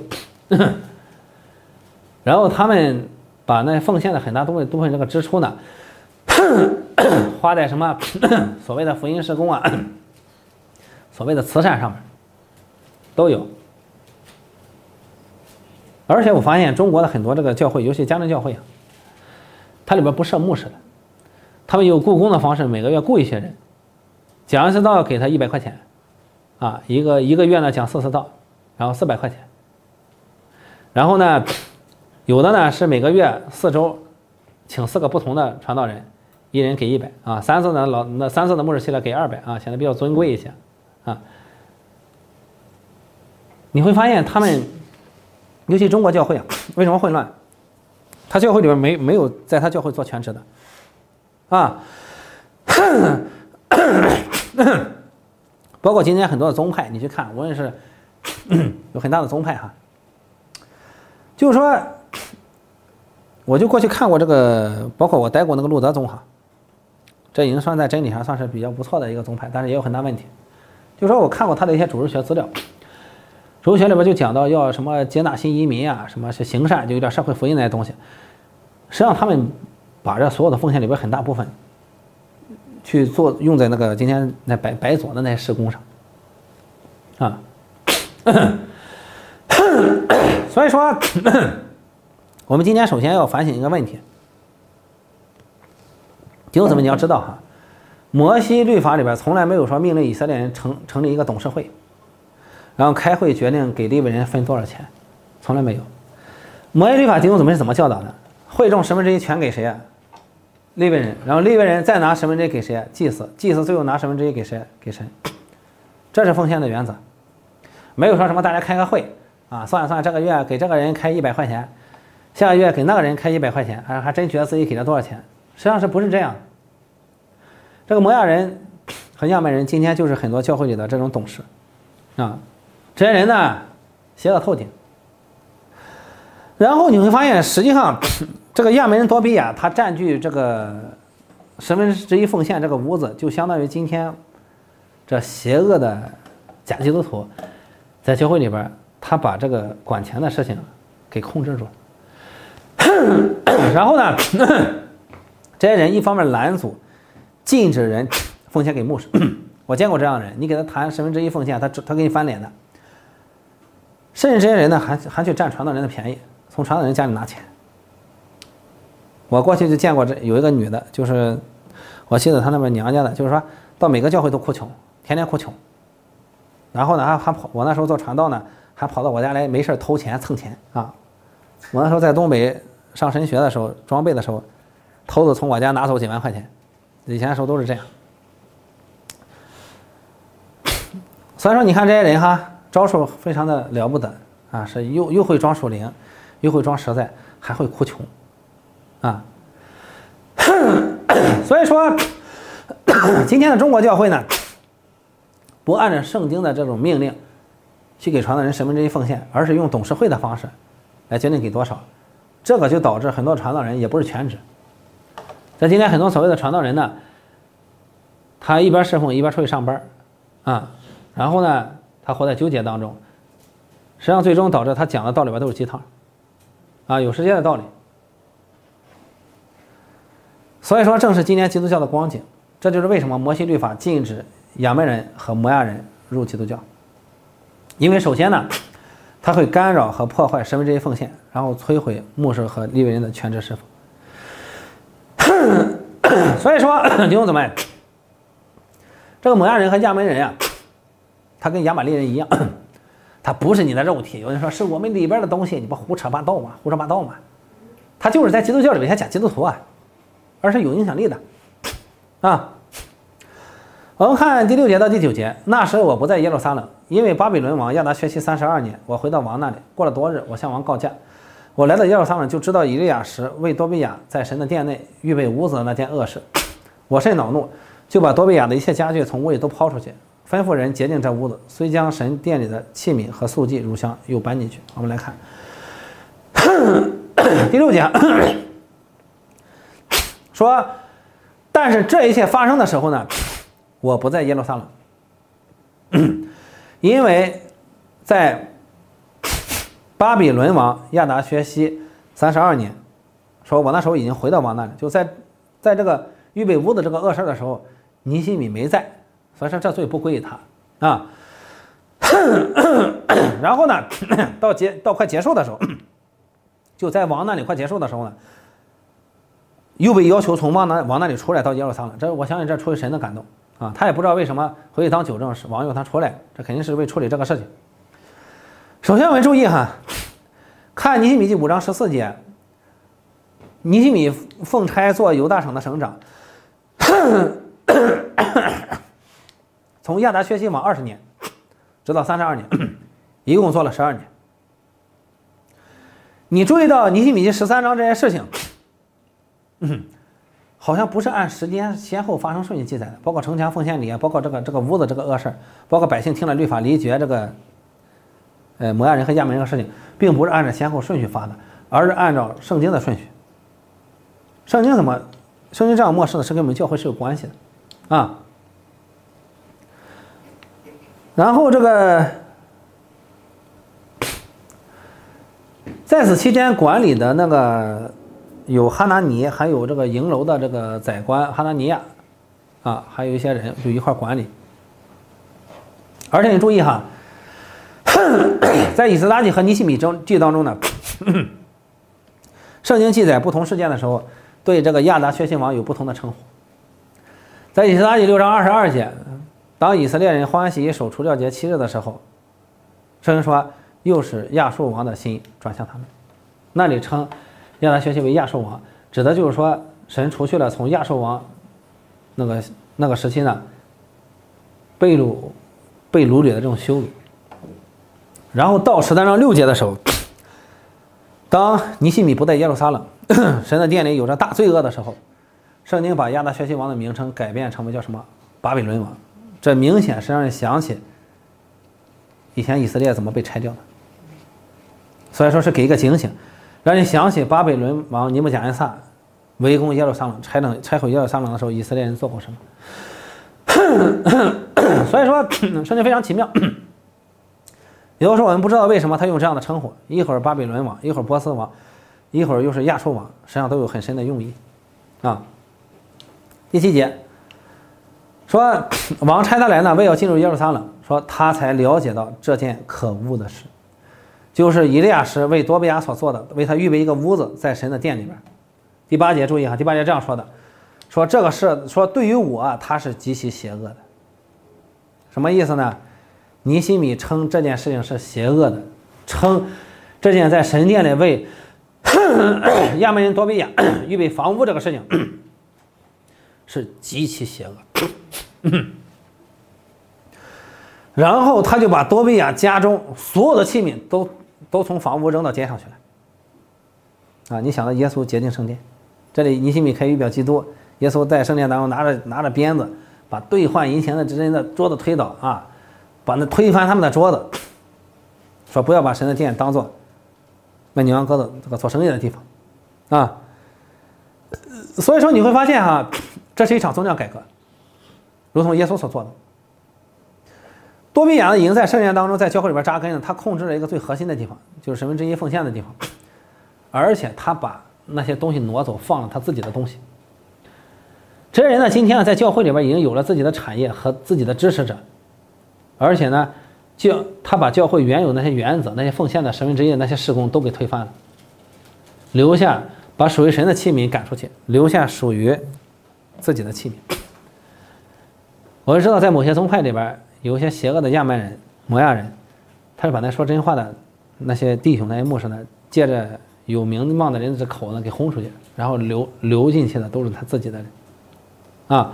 然后他们把那奉献的很大部分这个支出呢，花在什么所谓的福音事工啊，所谓的慈善上面都有。而且我发现中国的很多这个教会，尤其家庭教会啊，它里边不设牧师的，他们有雇工的方式，每个月雇一些人，讲一次道给他100块钱啊，一个月呢讲4次道，然后400块钱。然后呢，有的呢是每个月4周请4个不同的传道人，一人给100啊，3次呢3次的牧师系列给200啊，显得比较尊贵一些啊。你会发现他们，尤其中国教会啊，为什么混乱？他教会里边没有在他教会做全职的啊。包括今天很多的宗派，你去看，无论是有很大的宗派哈，就是说，我就过去看过这个，包括我待过那个路德宗哈，这已经算在真理上算是比较不错的一个宗派，但是也有很大问题。就是说我看过他的一些主日学资料，主日学里边就讲到要什么接纳新移民啊，什么是行善，就有点社会福音那些东西。实际上他们把这所有的奉献里边很大部分去做用在那个今天那白左的那些事工上啊。所以说我们今天首先要反省一个问题，弟兄姊妹，你要知道哈，摩西律法里边从来没有说命令以色列人成立一个董事会，然后开会决定给利未人分多少钱，从来没有。摩西律法弟兄姊妹是怎么教导的？会众1/10全给谁啊？利未人，然后利未人再拿1/10给谁啊？祭司，祭司最后拿1/10给谁？给神。这是奉献的原则，没有说什么大家开个会啊，算一算这个月给这个人开100块钱，下个月给那个人开100块钱，还真觉得自己给了多少钱，实际上是不是这样？这个摩亚人和亚门人今天就是很多教会里的这种董事啊，这些人呢邪恶透顶。然后你会发现，实际上这个亚门人多比亚他占据这个1/10奉献这个屋子，就相当于今天这邪恶的假基督徒在教会里边，他把这个管钱的事情给控制住。然后呢，这些人一方面拦阻禁止人奉献给牧师，我见过这样的人，你给他谈1/10奉献，他给你翻脸的。甚至这些人呢还去占传道人的便宜，从传道人家里拿钱。我过去就见过有一个女的，就是我记得她那边娘家的，就是说到每个教会都哭穷，天天哭穷。然后呢还跑，我那时候做传道呢，还跑到我家来没事偷钱蹭钱啊。我那时候在东北上神学的时候，装备的时候，偷着从我家拿走几万块钱，以前的时候都是这样。所以说你看这些人哈，招数非常的了不得啊，是又会装属灵，又会装实在，还会哭穷啊。所以说今天的中国教会呢，不按照圣经的这种命令去给传道人1/10奉献，而是用董事会的方式来决定给多少，这个就导致很多传道人也不是全职。在今天很多所谓的传道人呢，他一边侍奉一边出去上班啊，然后呢他活在纠结当中，实际上最终导致他讲的道理吧都是鸡汤啊，有世界的道理。所以说正是今天基督教的光景，这就是为什么摩西律法禁止亚门人和摩亚人入基督教。因为首先呢，它会干扰和破坏1/10奉献，然后摧毁牧师和利未人的全职侍奉。所以说弟兄姊妹，这个摩亚人和亚门人啊，他跟亚玛力人一样，他不是你的肉体。有人说是我们里边的东西，你不胡扯八道吗？胡说八道吗？他就是在基督教里面讲基督徒啊，而是有影响力的啊。我们看第6节到第9节，那时我不在耶路撒冷，因为巴比伦王亚达薛西32年，我回到王那里，过了多日，我向王告假。我来到耶路撒冷，就知道以利亚时为多比亚在神的殿内预备屋子的那件恶事。我甚恼怒，就把多比亚的一切家具从屋里都抛出去，吩咐人洁净这屋子，虽将神殿里的器皿和素祭乳香又搬进去。我们来看第6节说，但是这一切发生的时候呢，我不在耶路撒冷，因为在巴比伦王亚达薛西32年，说我那时候已经回到王那里，就在这个预备屋子这个恶事的时候，尼希米没在，所以说这罪不归于他啊。然后呢，到快结束的时候，就在王那里快结束的时候呢，又被要求从王那里出来到耶路撒冷。这我相信这出于神的感动啊，他也不知道为什么回去当酒政，王用他出来，这肯定是为处理这个事情。首先我们注意哈，看尼希米记5章14节，尼希米奉差做犹大省的省长，从亚达薛西王20年直到32年，一共做了12年。你注意到尼希米记13章这些事情，好像不是按时间先后发生顺序记载的，包括城墙奉献礼啊，包括这个屋子这个恶事，包括百姓听了律法离绝这个摩亚人和亚门人的事情，并不是按照先后顺序发的，而是按照圣经的顺序。圣经这样漠视的是跟我们教会是有关系的啊。然后这个在此期间管理的那个有哈拿尼，还有这个营楼的这个宰官哈拿尼亚啊，还有一些人就一块管理。而且你注意哈，在以斯拉记和尼希米记当中呢，圣经记载不同事件的时候，对这个亚达薛西王有不同的称呼。在以斯拉记6章22节，当以色列人欢喜守除酵节7日的时候，圣经说又使亚述王的心转向他们。那里称亚达薛西为亚述王，指的就是说神除去了从亚述王那个时期呢被掳掠的这种羞辱。然后到13章6节的时候，当尼希米不在耶路撒冷，神的殿里有着大罪恶的时候，圣经把亚达薛西王的名称改变成为叫什么巴比伦王，这明显是让人想起以前以色列怎么被拆掉的，所以说是给一个警醒，让人想起巴比伦王尼布甲尼撒围攻耶路撒冷拆毁耶路撒冷的时候，以色列人做过什么。所以说圣经非常奇妙，有的时候我们不知道为什么他用这样的称呼，一会儿巴比伦王，一会儿波斯王，一会儿又是亚述王，实际上都有很深的用意啊。第7节说，王差他来呢，为要进入耶路撒冷，说他才了解到这件可恶的事，就是以利亚时为多比亚所做的，为他预备一个屋子在神的殿里边。第8节注意哈，第8节这样说的，说这个事，说对于我他是极其邪恶的。什么意思呢？尼希米称这件事情是邪恶的，称这件在神殿里为亚门人多比亚预备房屋这个事情是极其邪恶。然后他就把多比亚家中所有的器皿都从房屋扔到街上去了。啊，你想到耶稣洁净圣殿，这里尼希米可以预表基督， 耶稣在圣殿当中拿着鞭子，把兑换银钱的这人的桌子推倒啊，把那推翻他们的桌子，说不要把神的殿当做卖牛羊鸽子这个做生意的地方啊。所以说你会发现哈，这是一场宗教改革，如同耶稣所做的。多比亚已经在圣殿当中，在教会里边扎根了，他控制了一个最核心的地方，就是1/10奉献的地方，而且他把那些东西挪走，放了他自己的东西。这些人呢，今天呢，在教会里边已经有了自己的产业和自己的支持者，而且呢，他把教会原有那些原则、那些奉献的1/10的那些事工都给推翻了，留下把属于神的器皿赶出去，留下属于自己的器皿。我就知道，在某些宗派里边，有一些邪恶的亚蛮人、摩亚人，他就把那说真话的那些弟兄、那些牧师呢，借着有名望的人的口呢，给轰出去，然后流进去的都是他自己的人，啊，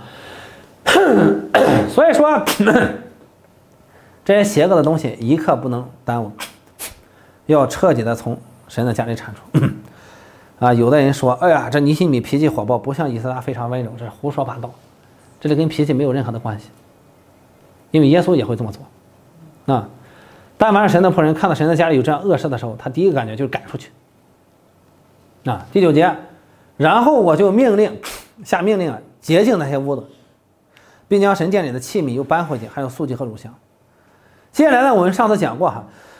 所以说这些邪恶的东西一刻不能耽误，要彻底的从神的家里铲除。啊，有的人说，哎呀，这尼希米脾气火爆，不像以斯拉非常温柔，这是胡说八道，这里跟脾气没有任何的关系，因为耶稣也会这么做。啊，但凡是神的仆人看到神的家里有这样恶事的时候，他第一个感觉就是赶出去。啊，第9节，然后我就下命令洁净那些屋子，并将神殿里的器皿又搬回去，还有素祭和乳香。接下来呢，我们上次讲过哈，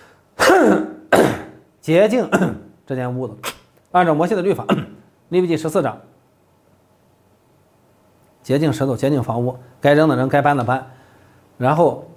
洁净这间屋子，按照摩西的律法，利未记14章，洁净石头，洁净房屋，该扔的扔，该搬的搬，然后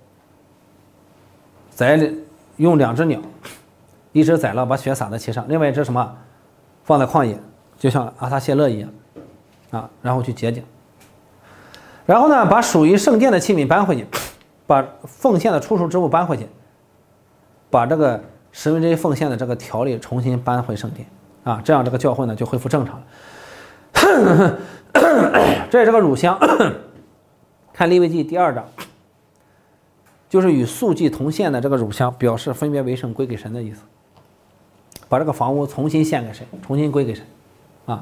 再用2只鸟，一只宰了把血洒在其上，另外一只什么放在旷野，就像阿撒谢勒一样啊，然后去洁净。然后呢，把属于圣殿的器皿搬回去，把奉献的出赎之物搬回去，把这个1/10奉献的这个条例重新搬回圣殿啊，这样这个教会呢就恢复正常了。这是这个乳香，看利未记第2章，就是与素祭同献的这个乳香，表示分别为圣归给神的意思，把这个房屋重新献给神，重新归给神啊。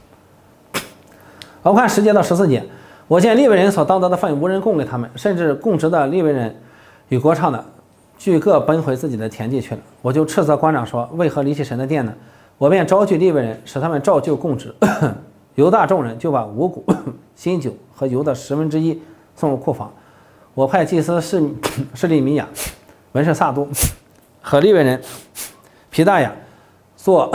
我看10节到14节，我见利未人所当得的份无人供给他们，甚至供职的利未人与歌唱的俱各奔回自己的田地去了。我就斥责官长说，为何离弃神的殿呢？我便招聚利未人，使他们照旧供职。犹大众人就把五谷、新酒和油的1/10送入库房。我派祭司示利米亚、文士撒都和利未人皮大雅做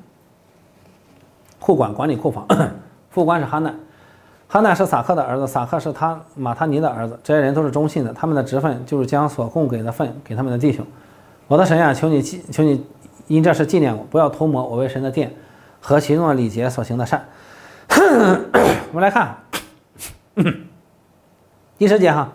库管，管理库房。副官是哈难，哈难是撒克的儿子，撒克是马他尼的儿子。这些人都是忠信的，他们的职分就是将所供给的份给他们的弟兄。我的神呀，求你因这事纪念我，不要涂抹我为神的殿和其中的礼节所行的善。我们来看第10节哈。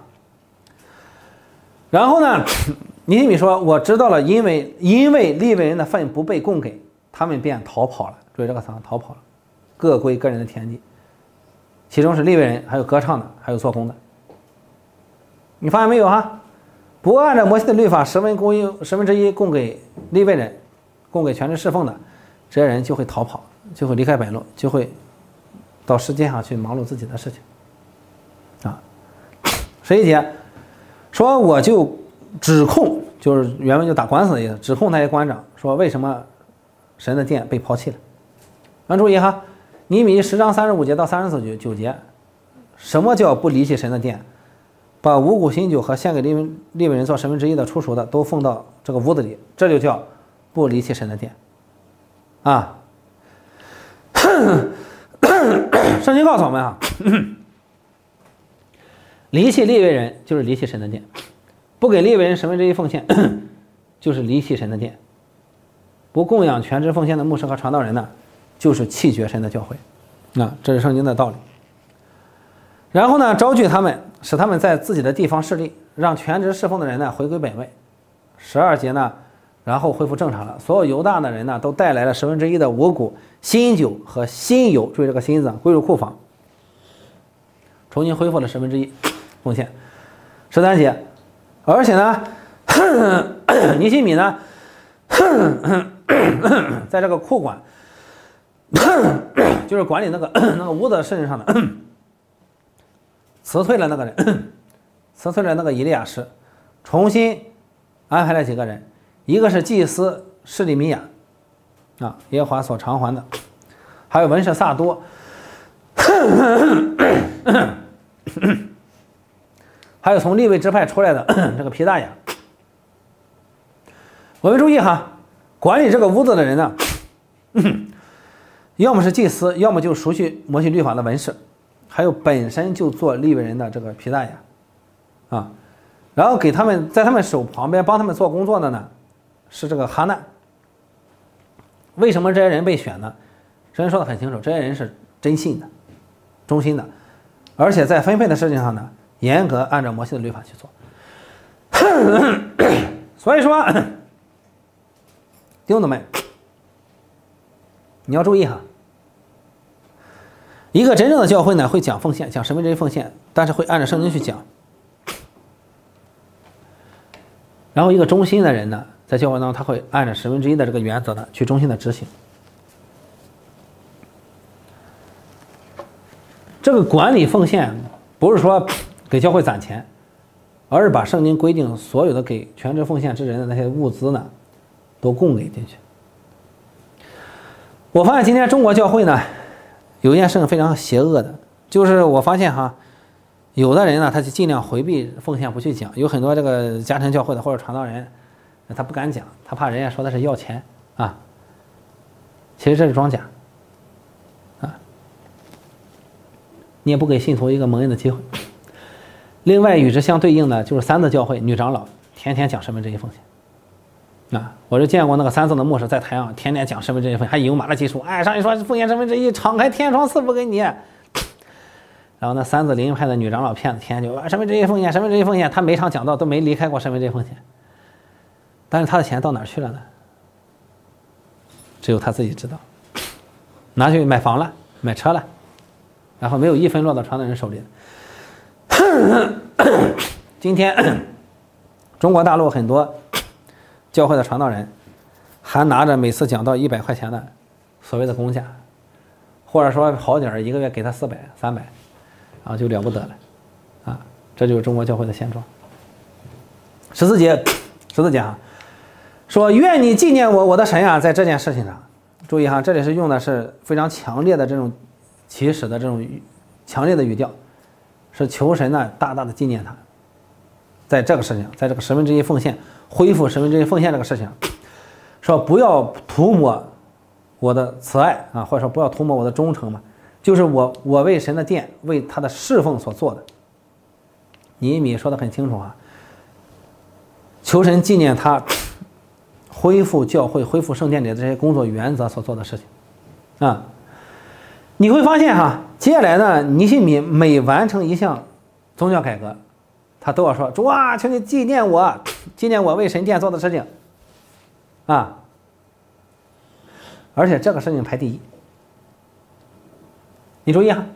然后呢，尼希米说，我知道了，因为利未人的份不被供给，他们便逃跑了。注意这个词，逃跑了，各归个人的田地，其中是利未人，还有歌唱的，还有做工的。你发现没有哈？不按照摩西的律法1/10供给利未人，供给全职侍奉的，这些人就会逃跑，就会离开百路，就会到世界上去忙碌自己的事情啊。11节说，我就指控，就是原文就打官司的意思，指控那些官长说，为什么神的殿被抛弃了。注意哈，尼希米10章35节到39节，什么叫不离弃神的殿？把五谷新酒和献给利未人做1/10的出赎的都奉到这个屋子里，这就叫不离弃神的殿啊。圣经告诉我们啊，离弃利未人就是离弃神的殿，不给利未人1/10奉献就是离弃神的殿，不供养全职奉献的牧师和传道人呢，就是弃绝神的教会啊，这是圣经的道理。然后呢，招聚他们，使他们在自己的地方势力，让全职侍奉的人呢回归本位。12节呢，然后恢复正常了。所有犹大的人呢，都带来了1/10的五谷、新酒和新油，注意这个新字，归入库房，重新恢复了1/10奉献。13节，而且呢，尼希米呢，在这个库管就是管理那个屋子的事情上的，辞退了那个人，辞退了那个以利亚士，重新安排了几个人，一个是祭司示利米亚啊，耶和华所偿还的，还有文士撒多，还有从利未支派出来的这个皮大雅。我们注意哈，管理这个屋子的人呢，要么是祭司，要么就熟悉摩西律法的文士，还有本身就做利未人的这个皮大雅啊，然后给他们在他们手旁边帮他们做工作的呢，是这个哈难。为什么这些人被选呢？圣经说的很清楚，这些人是真信的、忠心的，而且在分配的事情上呢，严格按照摩西的律法去做。所以说，弟兄姊妹，你要注意哈，一个真正的教会呢，会讲奉献，讲十分之一奉献，但是会按照圣经去讲。然后一个忠心的人呢，在教会当中，他会按照十分之一的这个原则呢，去忠心的执行。这个管理奉献不是说给教会攒钱，而是把圣经规定所有的给全职奉献之人的那些物资呢，都供给进去。我发现今天中国教会呢，有一件事情非常邪恶的，就是我发现哈，有的人呢，他就尽量回避奉献不去讲，有很多这个家庭教会的或者传道人，他不敢讲，他怕人家说的是要钱啊，其实这是装假啊，你也不给信徒一个蒙恩的机会。另外与之相对应的就是三字教会女长老天天讲十分之一奉献。啊，我就见过那个三字的牧师在台上天天讲十分之一奉献，还引用马拉基书，哎，上一说奉献十分之一，敞开天窗赐福给你。然后那三字灵派的女长老骗子天天就十分之一奉献，十分之一奉献，他每场讲道都没离开过十分之一奉献。但是他的钱到哪儿去了呢？只有他自己知道，拿去买房了，买车了，然后没有一分落到传道人手里。今天中国大陆很多教会的传道人还拿着每次讲到100块钱的所谓的公价，或者说好点一个月给他400、300，然后就了不得了啊！这就是中国教会的现状。十四节啊，说愿你纪念我的神啊，在这件事情上，注意哈，这里是用的是非常强烈的这种起始的这种强烈的语调，是求神呢大大的纪念他，在这个事情，在这个十分之一奉献。恢复十分之一奉献这个事情，说不要涂抹我的慈爱啊，或者说不要涂抹我的忠诚嘛，就是我为神的殿为他的侍奉所做的。尼希米说的很清楚啊，求神纪念他恢复教会、恢复圣殿里的这些工作原则所做的事情啊。你会发现哈，接下来呢，尼希米每完成一项宗教改革，他都要说主啊，求你纪念我为神殿做的事情啊，而且这个事情排第一。你注意啊，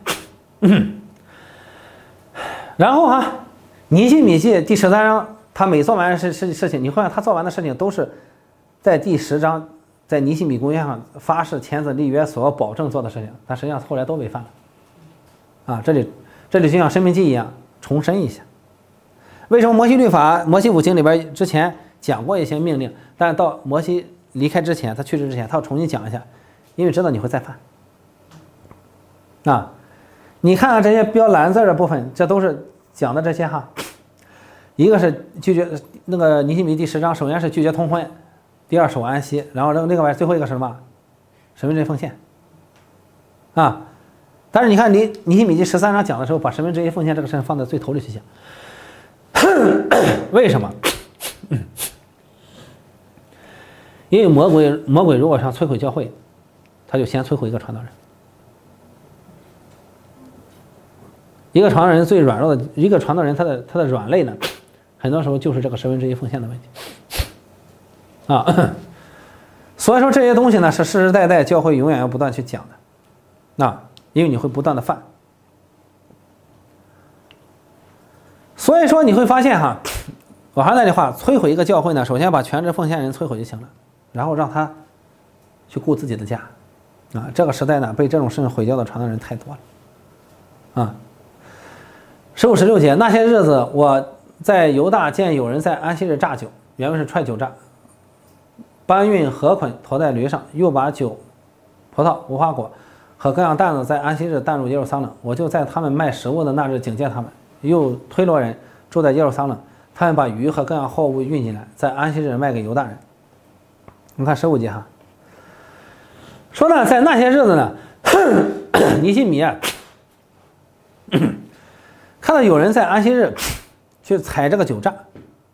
然后啊，尼希米记第13章，他每做完事情，你会看他做完的事情都是在第10章在尼希米公约上发誓签字立约所保证做的事情，但实际上后来都违反了啊。这里就像申命记一样重申一下。为什么摩西律法、摩西五经里边之前讲过一些命令，但是到摩西离开之前，他去世之前，他要重新讲一下，因为知道你会再犯。啊，你看看这些标蓝字的部分，这都是讲的这些哈。一个是拒绝那个尼希米第10章，首先是拒绝通婚，第二守安息，然后另外最后一个是什么？十分之一奉献。啊，但是你看尼希米记13章讲的时候，把十分之一奉献这个事情放在最头里去讲。为什么？因为魔鬼如果想摧毁教会，他就先摧毁一个传道人。一个传道人最软弱的一个传道人，他的软肋呢，很多时候就是这个十分之一奉献的问题啊。所以说这些东西呢，是世世代代教会永远要不断去讲的啊，因为你会不断的犯。所以说你会发现哈，我还是那句话，摧毁一个教会呢，首先把全职奉献人摧毁就行了，然后让他去顾自己的家啊，这个时代呢，被这种事情毁掉的传道人太多了啊。15、16节，那些日子，我在犹大见有人在安息日榨酒，原文是踹酒榨，搬运禾捆驮在驴上，又把酒、葡萄、无花果和各样担子在安息日带入耶路撒冷。我就在他们卖食物的那日警戒他们，又推罗人住在耶路撒冷，他们把鱼和各样货物运进来，在安息日卖给犹大人。你看15节哈，说呢，在那些日子呢，尼希米啊，看到有人在安息日去采这个酒榨。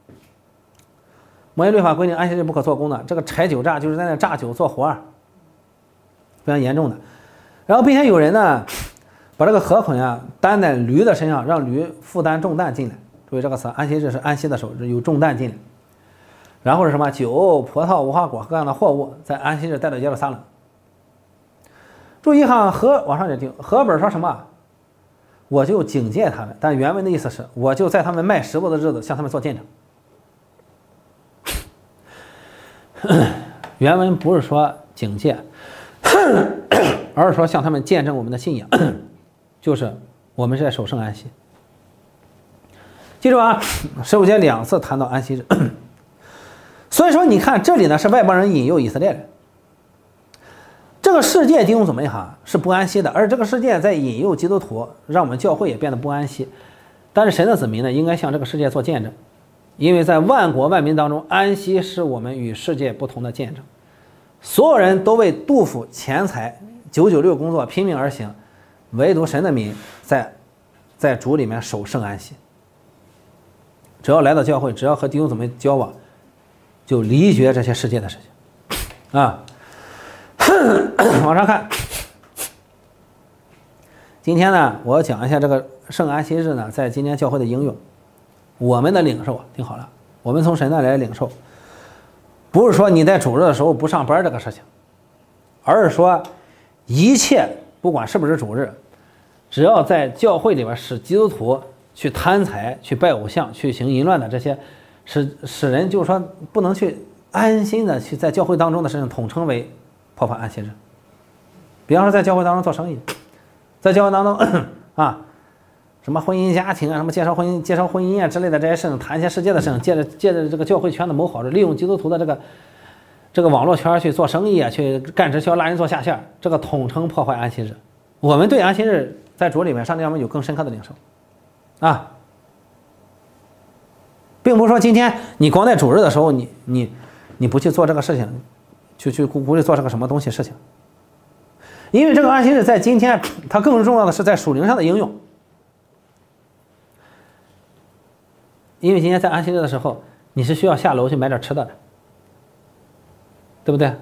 摩西律法规定安息日不可做工的，这个采酒榨就是在那榨酒做活，非常严重的。然后并且有人呢，把这个禾捆啊担在驴的身上，让驴负担重担进来。注意这个词，安息日是安息的时候，有重担进来。然后是什么？酒、葡萄、无花果各样的货物在安息日带到耶路撒冷。注意哈，往上点听，和本说什么？我就警戒他们，但原文的意思是，我就在他们卖食物的日子向他们做见证。原文不是说警戒，而是说向他们见证我们的信仰，就是我们是在守圣安息。记住啊，15节2次谈到安息日，所以说你看这里呢是外邦人引诱以色列人。这个世界弟兄姊妹哈是不安息的，而这个世界在引诱基督徒，让我们教会也变得不安息。但是神的子民呢，应该向这个世界做见证，因为在万国万民当中，安息是我们与世界不同的见证。所有人都为杜甫、钱财、996工作拼命而行，唯独神的民在主里面守圣安息。只要来到教会，只要和弟兄姊妹交往，就离绝这些世界的事情啊。往上看，今天呢，我要讲一下这个圣安息日呢，在今天教会的应用。我们的领受，听好了，我们从神那来领受，不是说你在主日的时候不上班这个事情，而是说一切不管是不是主日，只要在教会里边使基督徒去贪财、去拜偶像、去行淫乱的这些，使人就是说不能去安心的去在教会当中的事情，统称为破坏安息日。比方说在教会当中做生意，在教会当中啊，什么婚姻家庭啊，什么介绍婚姻啊之类的这些事情，谈一些世界的事情，借着这个教会圈子谋好处，利用基督徒的这个网络圈去做生意啊，去干直销拉人做下线，这个统称破坏安息日。我们对安息日在主里面上帝让我们有更深刻的领受啊，并不是说今天你光在主日的时候你不去做这个事情，去不去做这个什么东西事情，因为这个安息日在今天它更重要的是在属灵上的应用。因为今天在安息日的时候，你是需要下楼去买点吃的，对不对？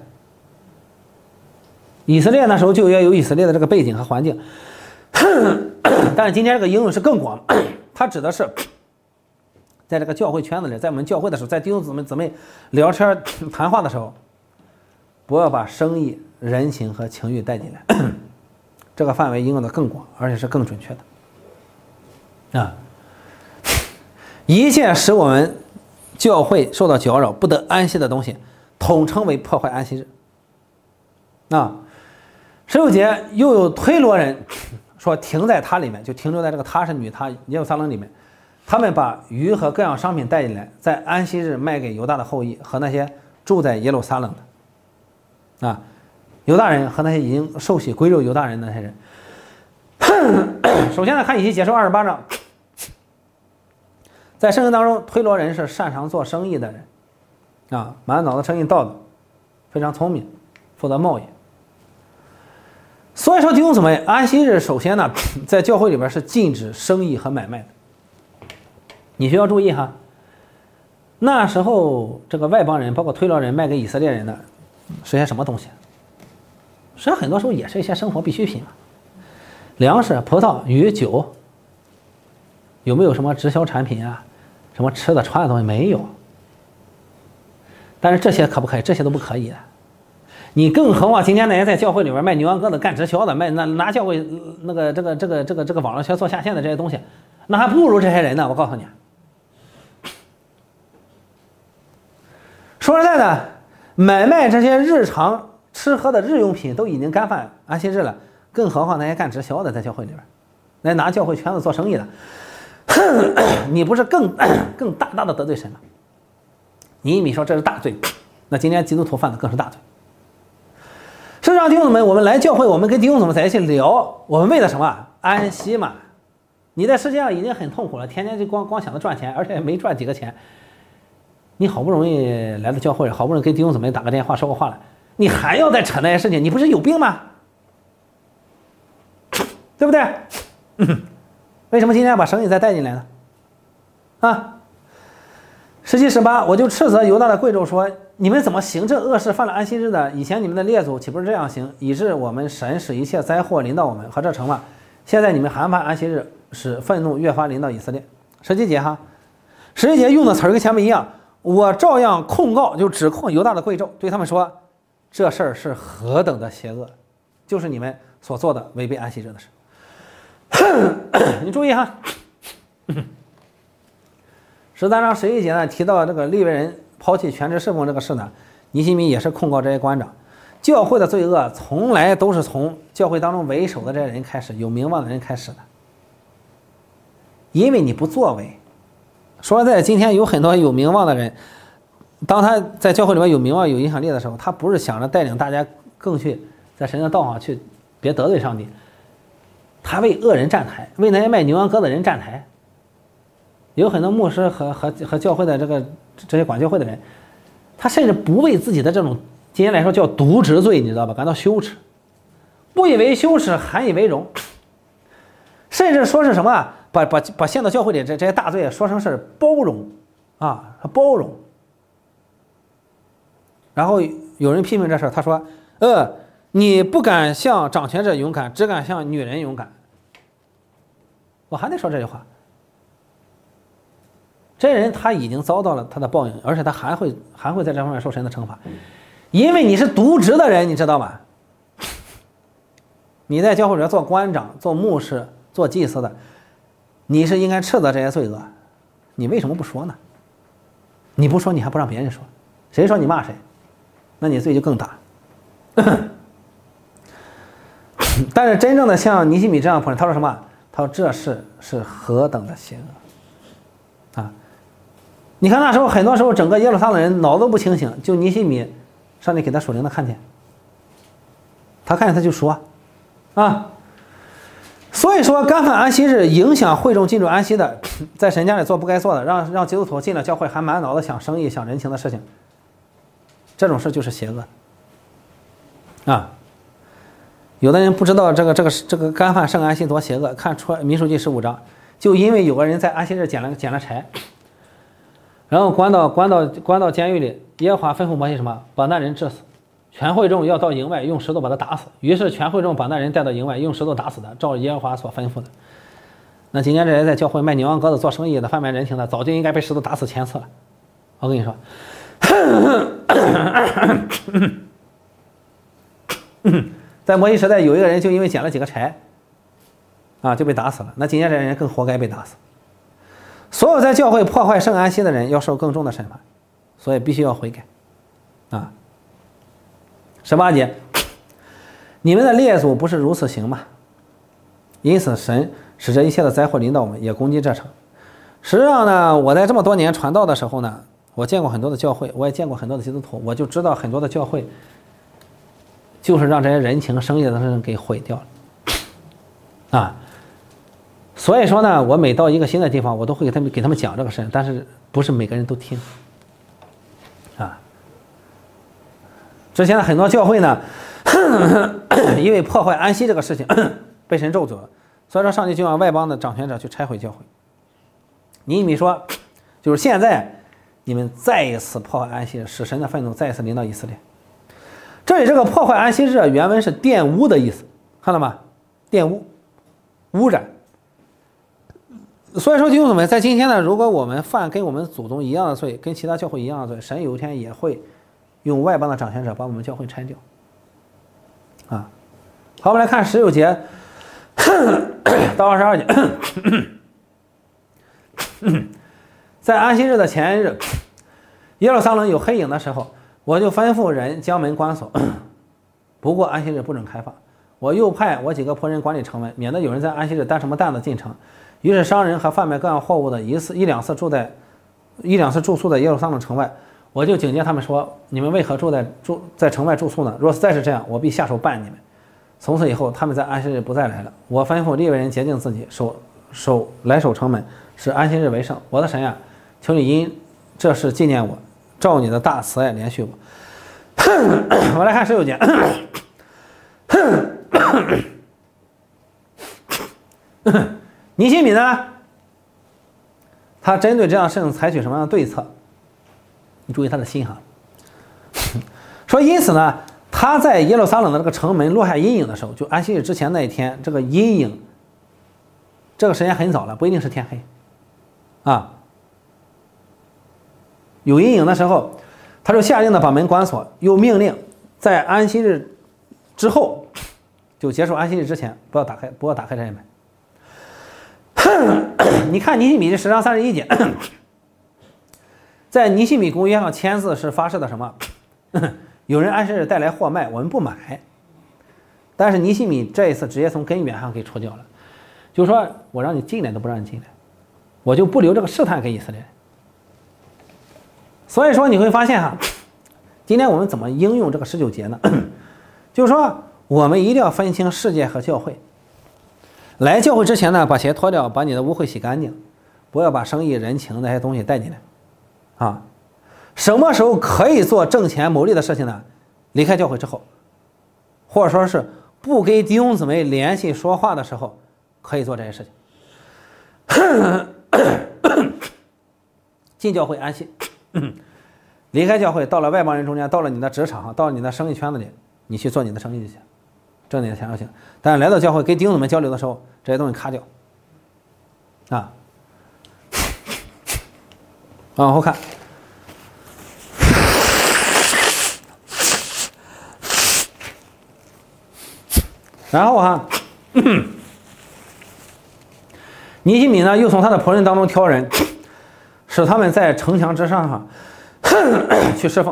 以色列那时候就要有以色列的这个背景和环境，但是今天这个应用是更广，它指的是在这个教会圈子里，在我们教会的时候，在弟兄姊妹聊天谈话的时候，不要把生意、人情和情欲带进来，这个范围应用的更广，而且是更准确的啊。一切使我们教会受到搅扰、不得安息的东西，统称为破坏安息日。16节又有推罗人说停在他里面，就停留在这个他是女他耶路撒冷里面，他们把鱼和各样商品带进来，在安息日卖给犹大的后裔和那些住在耶路撒冷的犹大人和那些已经受洗归入犹大人的那些人。首先呢，看以西结书28章。在圣经当中，推罗人是擅长做生意的人满脑子生意道的，非常聪明，负责贸易。所以说弟兄姊妹，安息日首先呢，在教会里边是禁止生意和买卖的。你需要注意哈，那时候这个外邦人包括推罗人卖给以色列人的是些什么东西？实际上很多时候也是一些生活必需品嘛，粮食、葡萄、鱼、酒。有没有什么直销产品啊？什么吃的穿的东西没有？但是这些可不可以？这些都不可以的。你更何况今天那些在教会里边卖牛羊羔的、干直销的、卖拿教会这个网络圈做下线的这些东西，那还不如这些人呢。我告诉你，说实在的，买卖这些日常吃喝的日用品都已经干犯安息日了，更何况那些干直销的在教会里边，来拿教会圈子做生意的，你不是更大大的得罪神吗？你说这是大罪，那今天基督徒犯的更是大罪。事实上，弟兄姊妹，我们来教会，我们跟弟兄姊妹在一起聊，我们为了什么？安息嘛。你在世界上已经很痛苦了，天天就光想着赚钱，而且没赚几个钱。你好不容易来到教会，好不容易跟弟兄姊妹打个电话说个话了，你还要再扯那些事情，你不是有病吗？对不对？为什么今天要把生意再带进来呢？啊，17、18，我就斥责犹大的贵胄说：你们怎么行这恶事，犯了安息日的？以前你们的列祖岂不是这样行，以致我们神使一切灾祸临到我们和这城吗？现在你们还犯安息日，使愤怒越发临到以色列。17节哈，17节用的词儿跟前面一样，我照样控告，就指控犹大的贵胄，对他们说，这事儿是何等的邪恶，就是你们所做的违背安息日的事。你注意哈，13章11节呢提到这个利未人抛弃全职侍奉这个事呢，尼希米也是控告这些官长，教会的罪恶从来都是从教会当中为首的这些人开始，有名望的人开始的，因为你不作为。说实在，今天有很多有名望的人，当他在教会里面有名望有影响力的时候，他不是想着带领大家更去在神的道上去别得罪上帝，他为恶人站台，为那些卖牛羊鸽的人站台。有很多牧师和教会的这些管教会的人，他甚至不为自己的这种今天来说叫渎职罪，你知道吧，感到羞耻，不以为羞耻，含以为荣，甚至说是什么把陷到教会里这些大罪说成是包容啊，包容。然后有人批评这事，他说你不敢向掌权者勇敢，只敢向女人勇敢。我还得说这句话，这人他已经遭到了他的报应，而且他还会在这方面受神的惩罚，因为你是渎职的人，你知道吗？你在教会里做官长、做牧师、做祭司的，你是应该斥责这些罪恶，你为什么不说呢？你不说，你还不让别人说，谁说你骂谁，那你罪就更大。但是真正的像尼希米这样的仆人，他说什么？他说这事是何等的邪恶啊！你看那时候很多时候整个耶路撒冷人脑子不清醒，就尼希米，上帝给他属灵的看见，他看见他就说啊。所以说干犯安息日影响会众进入安息的，在神家里做不该做的，让基督徒进了教会还满脑子想生意想人情的事情，这种事就是邪恶啊。有的人不知道这个干犯圣安息多邪恶，看出民数记15章，就因为有个人在安息日捡了柴，然后关到监狱里，耶和华吩咐摩西什么？把那人治死，全会众要到营外用石头把他打死。于是全会众把那人带到营外用石头打死的，照耶和华所吩咐的。那今天这些在教会卖牛羊鸽子做生意的贩卖人情的，早就应该被石头打死1000次了。我跟你说。在摩西时代有一个人就因为捡了几个柴啊就被打死了，那今天这人更活该被打死。所有在教会破坏圣安息的人要受更重的审判，所以必须要悔改啊。18节，你们的列祖不是如此行吗？因此神使这一切的灾祸临到我们，也攻击这城。实际上呢，我在这么多年传道的时候呢，我见过很多的教会，我也见过很多的基督徒，我就知道很多的教会就是让这些人情生意的人给毁掉了啊。所以说呢，我每到一个新的地方，我都会给他们讲这个事，但是不是每个人都听啊。之前的很多教会呢，因为破坏安息这个事情被神咒诅了，所以说上帝就让外邦的掌权者去拆毁教会。尼希米说，就是现在你们再一次破坏安息日，使神的愤怒再一次临到以色列。这里这个破坏安息日原文是玷污的意思，看到吗？玷污、污染。所以说弟兄姊妹，在今天呢，如果我们犯跟我们祖宗一样的罪，跟其他教会一样的罪，神有一天也会用外邦的掌权者把我们教会拆掉啊。好，我们来看16节到22节。在安息日的前一日，耶路撒冷有黑影的时候，我就吩咐人将门关锁， 不过安息日不准开放。我又派我几个仆人管理城门，免得有人在安息日担什么担子进城。于是商人和贩卖各样货物的一两次住宿在耶路撒冷城外，我就警戒他们说：你们为何在城外住宿呢？若再是这样，我必下手办你们。从此以后，他们在安息日不再来了。我吩咐利未人洁净自己，守城门，使安息日为圣。我的神呀，求你因这事纪念我，照你的大慈爱连续我。我来看19节。尼希米呢？他针对这样的事情采取什么样的对策？你注意他的心哈。说因此呢，他在耶路撒冷的这个城门落下阴影的时候，就安息日之前那一天，这个阴影，这个时间很早了，不一定是天黑，啊，有阴影的时候，他就下令的把门关锁，又命令在安息日之后，就结束安息日之前，不要打开这些门。你看尼希米这10章31节，在尼希米公约上签字是发誓的什么？有人安息日带来货卖，我们不买。但是尼希米这一次直接从根源上给除掉了，就是说我让你进来都不让你进来，我就不留这个试探给以色列人。所以说你会发现哈，今天我们怎么应用这个19节呢？就是说我们一定要分清世界和教会。来教会之前呢，把鞋脱掉，把你的污秽洗干净，不要把生意、人情那些东西带进来，啊，什么时候可以做挣钱牟利的事情呢？离开教会之后，或者说是不给弟兄姊妹联系说话的时候，可以做这些事情。进教会安息，离开教会，到了外邦人中间，到了你的职场上，到了你的生意圈子里，你去做你的生意就行，挣你的钱就行。但是来到教会跟弟兄姊妹交流的时候，这些东西卡掉，啊，往后看。然后哈，尼希米呢又从他的仆人当中挑人，使他们在城墙之上去侍奉，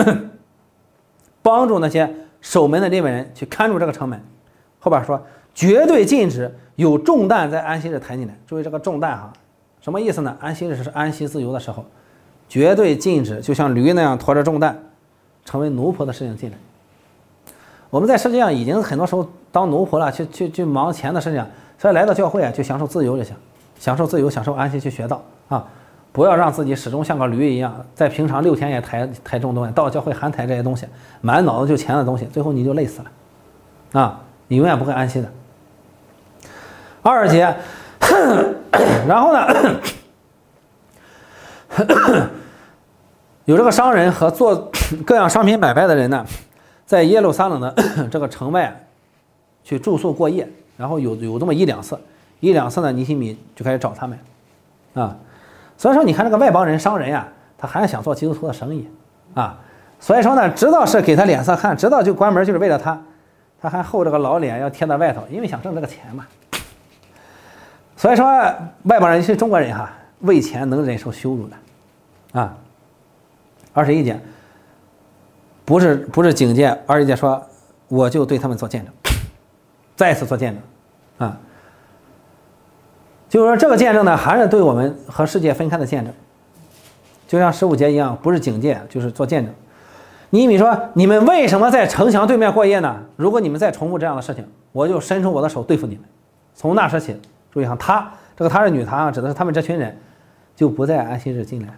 帮助那些守门的利未人去看住这个城门。后边说绝对禁止有重担在安息日抬进来。注意这个重担哈，什么意思呢？安息日是安息自由的时候，绝对禁止就像驴那样驮着重担成为奴仆的事情进来。我们在世界上已经很多时候当奴仆了，去忙钱的事情，所以来到教会啊，就享受自由就行，享受自由，享受安息，去学道啊，不要让自己始终像个驴一样，在平常6天也抬重东西，到教会还抬这些东西，满脑子就钱的东西，最后你就累死了，啊，你永远不会安息的。20节，然后呢，有这个商人和做各样商品买卖的人呢，在耶路撒冷的这个城外去住宿过夜，然后有这么1-2次呢，尼希米就开始找他们，啊，所以说你看这个外邦人商人呀，他还是想做基督徒的生意，啊，所以说呢，知道是给他脸色看，知道就关门就是为了他还厚这个老脸要贴在外头，因为想挣这个钱嘛。所以说外邦人是中国人哈，为钱能忍受羞辱的，啊，21节。不是警戒，21节说我就对他们做见证，再次做见证，啊，就是说这个见证呢，还是对我们和世界分开的见证，就像15节一样，不是警戒就是做见证。尼希米说：“你们为什么在城墙对面过夜呢？如果你们再重复这样的事情，我就伸出我的手对付你们。”从那时起，注意哈，他是女他啊，指的是他们这群人，就不在安息日进来。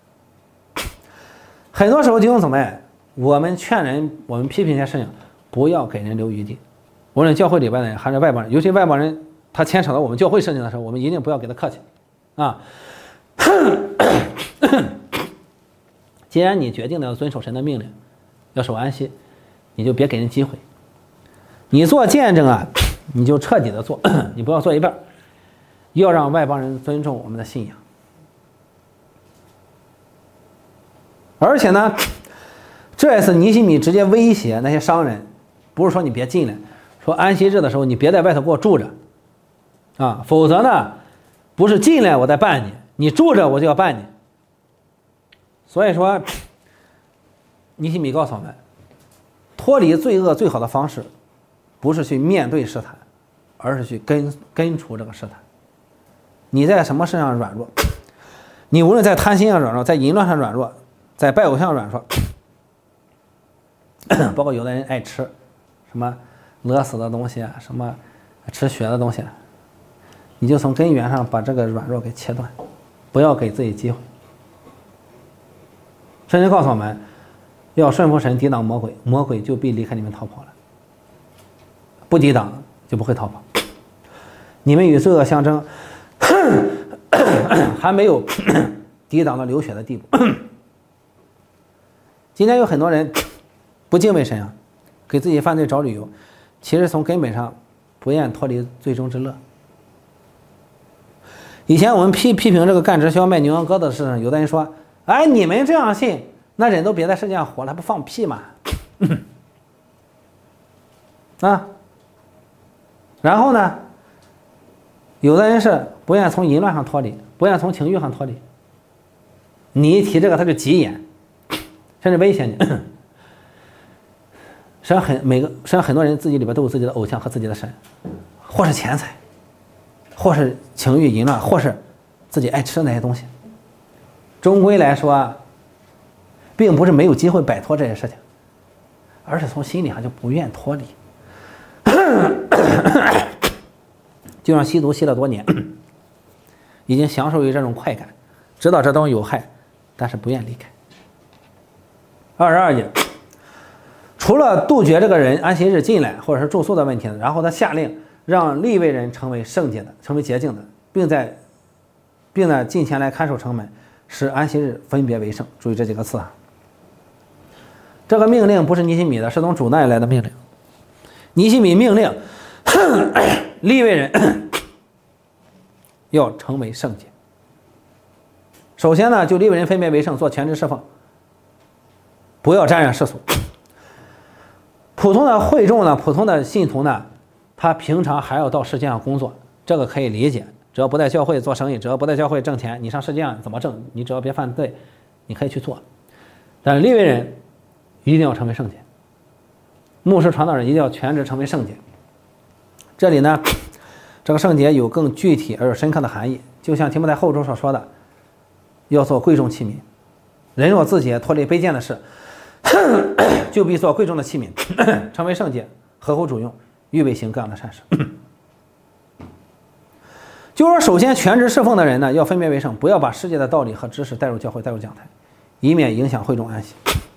很多时候弟兄姊妹，我们劝人，我们批评一些事情，不要给人留余地。无论教会里边的人还是外邦人，尤其外邦人他牵扯到我们教会事情的时候，我们一定不要给他客气啊。既然你决定了要遵守神的命令，要守安息，你就别给人机会。你做见证啊，你就彻底的做，你不要做一半，要让外邦人尊重我们的信仰。而且呢，这次尼希米直接威胁那些商人，不是说你别进来，说安息日的时候你别在外头给我住着啊，否则呢，不是进来我再办你，你住着我就要办你。所以说尼希米告诉我们， 脱离罪恶最好的方式，不是去面对试探，而是去根除这个试探。你在什么事上软弱？你无论在贪心上软弱，在淫乱上软弱，在拜偶像上软弱，包括有的人爱吃什么勒死的东西啊，什么吃血的东西，你就从根源上把这个软弱给切断，不要给自己机会。圣经告诉我们，要顺服神，抵挡魔鬼，魔鬼就必离开你们逃跑了。不抵挡就不会逃跑。你们与罪恶相争，还没有抵挡到流血的地步。今天有很多人不敬畏神啊，给自己犯罪找理由，其实从根本上不愿脱离最终之乐。以前我们批评这个干直销卖牛羊羔的事情，有的人说：“哎，你们这样信，那人都别在世界上活了，还不放屁吗？”啊，然后呢，有的人是不愿从淫乱上脱离，不愿从情欲上脱离。你一提这个，他就急眼，甚至威胁你。实际上很多人自己里边都有自己的偶像和自己的神，或是钱财，或是情欲淫乱，或是自己爱吃的那些东西。终归来说，并不是没有机会摆脱这些事情，而是从心理上就不愿脱离。就像吸毒吸了多年，已经享受于这种快感，知道这东西有害，但是不愿离开。22节，除了杜绝这个人安息日进来或者是住宿的问题，然后他下令让利未人成为圣洁的，成为洁净的，并呢进前来看守城门，使安息日分别为圣。注意这几个词啊。这个命令不是尼希米的，是从主那里来的命令。尼希米命令利未人要成为圣洁。首先呢，就利未人分别为圣，做全职侍奉，不要沾染世俗。普通的会众呢，普通的信徒呢，他平常还要到世界上工作，这个可以理解。只要不在教会做生意，只要不在教会挣钱，你上世界上怎么挣？你只要别犯罪，你可以去做。但是利未人一定要成为圣洁，牧师传道人一定要全职成为圣洁。这里呢，这个圣洁有更具体而又深刻的含义，就像提摩太后书所说的，要做贵重器皿。人若自己脱离卑贱的事，就必做贵重的器皿，成为圣洁，合乎主用，预备行各样的善事。就是说，首先全职侍奉的人呢，要分别为圣，不要把世界的道理和知识带入教会，带入讲台，以免影响会众安息。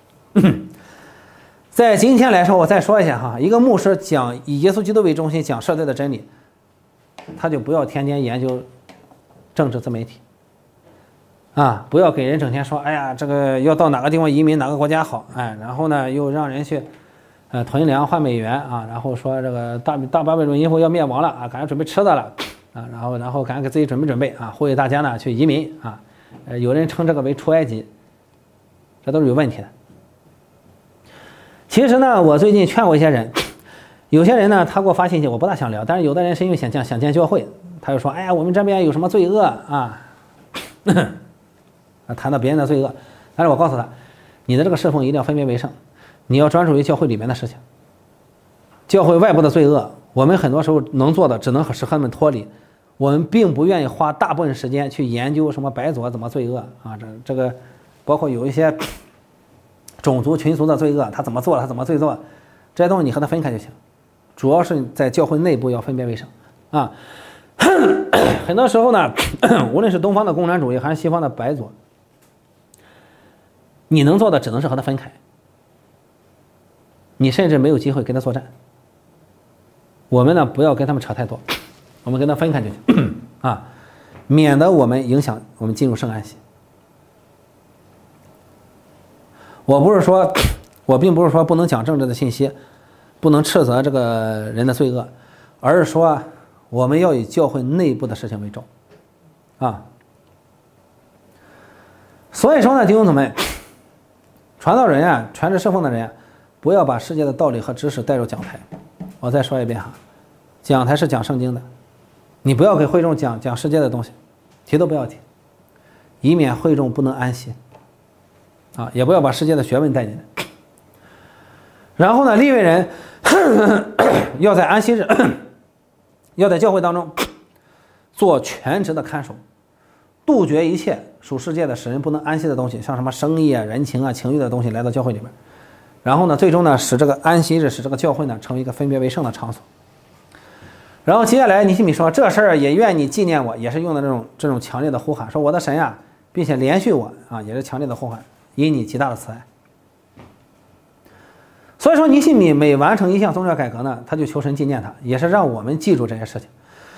在今天来说，我再说一下哈，一个牧师讲以耶稣基督为中心讲社会的真理，他就不要天天研究政治自媒体啊，不要给人整天说，哎呀，这个要到哪个地方移民，哪个国家好，哎，然后呢又让人去囤粮换美元啊，然后说这个大巴比伦以后要灭亡了啊，赶快准备吃的了啊，然后赶快给自己准备啊，呼吁大家呢去移民啊，有人称这个为出埃及，这都是有问题的。其实呢，我最近劝过一些人，有些人呢，他给我发信息，我不大想聊，但是有的人是因为想见教会，他就说，哎呀，我们这边有什么罪恶啊，谈到别人的罪恶，但是我告诉他，你的这个侍奉一定要分别为圣，你要专注于教会里面的事情，教会外部的罪恶，我们很多时候能做的只能和他们脱离，我们并不愿意花大部分时间去研究什么白左怎么罪恶啊，这个包括有一些种族群族的罪恶，他怎么做了，他怎么罪做，这些东西你和他分开就行，主要是在教会内部要分别为圣啊。很多时候呢，无论是东方的共产主义还是西方的白左，你能做的只能是和他分开，你甚至没有机会跟他作战。我们呢，不要跟他们扯太多，我们跟他分开就行啊，免得我们影响我们进入圣安息。我并不是说不能讲政治的信息，不能斥责这个人的罪恶，而是说我们要以教会内部的事情为重啊。所以说呢，弟兄姊妹，传道人啊，全职侍奉的人啊，不要把世界的道理和知识带入讲台。我再说一遍哈，讲台是讲圣经的，你不要给会众讲世界的东西，提都不要提，以免会众不能安息啊，也不要把世界的学问带进来。 然后呢，利未人要在安息日，要在教会当中做全职的看守，杜绝一切属世界的使人不能安息的东西，像什么生意啊、人情啊、情欲的东西来到教会里面。然后呢，最终呢，使这个安息日，使这个教会呢成为一个分别为圣的场所。然后接下来尼希米说，这事儿也愿你纪念我，也是用的这种强烈的呼喊，说我的神呀，并且连续我啊，也是强烈的呼喊，因你极大的慈爱。所以说尼希米每完成一项宗教改革呢，他就求神纪念他，也是让我们记住这些事情。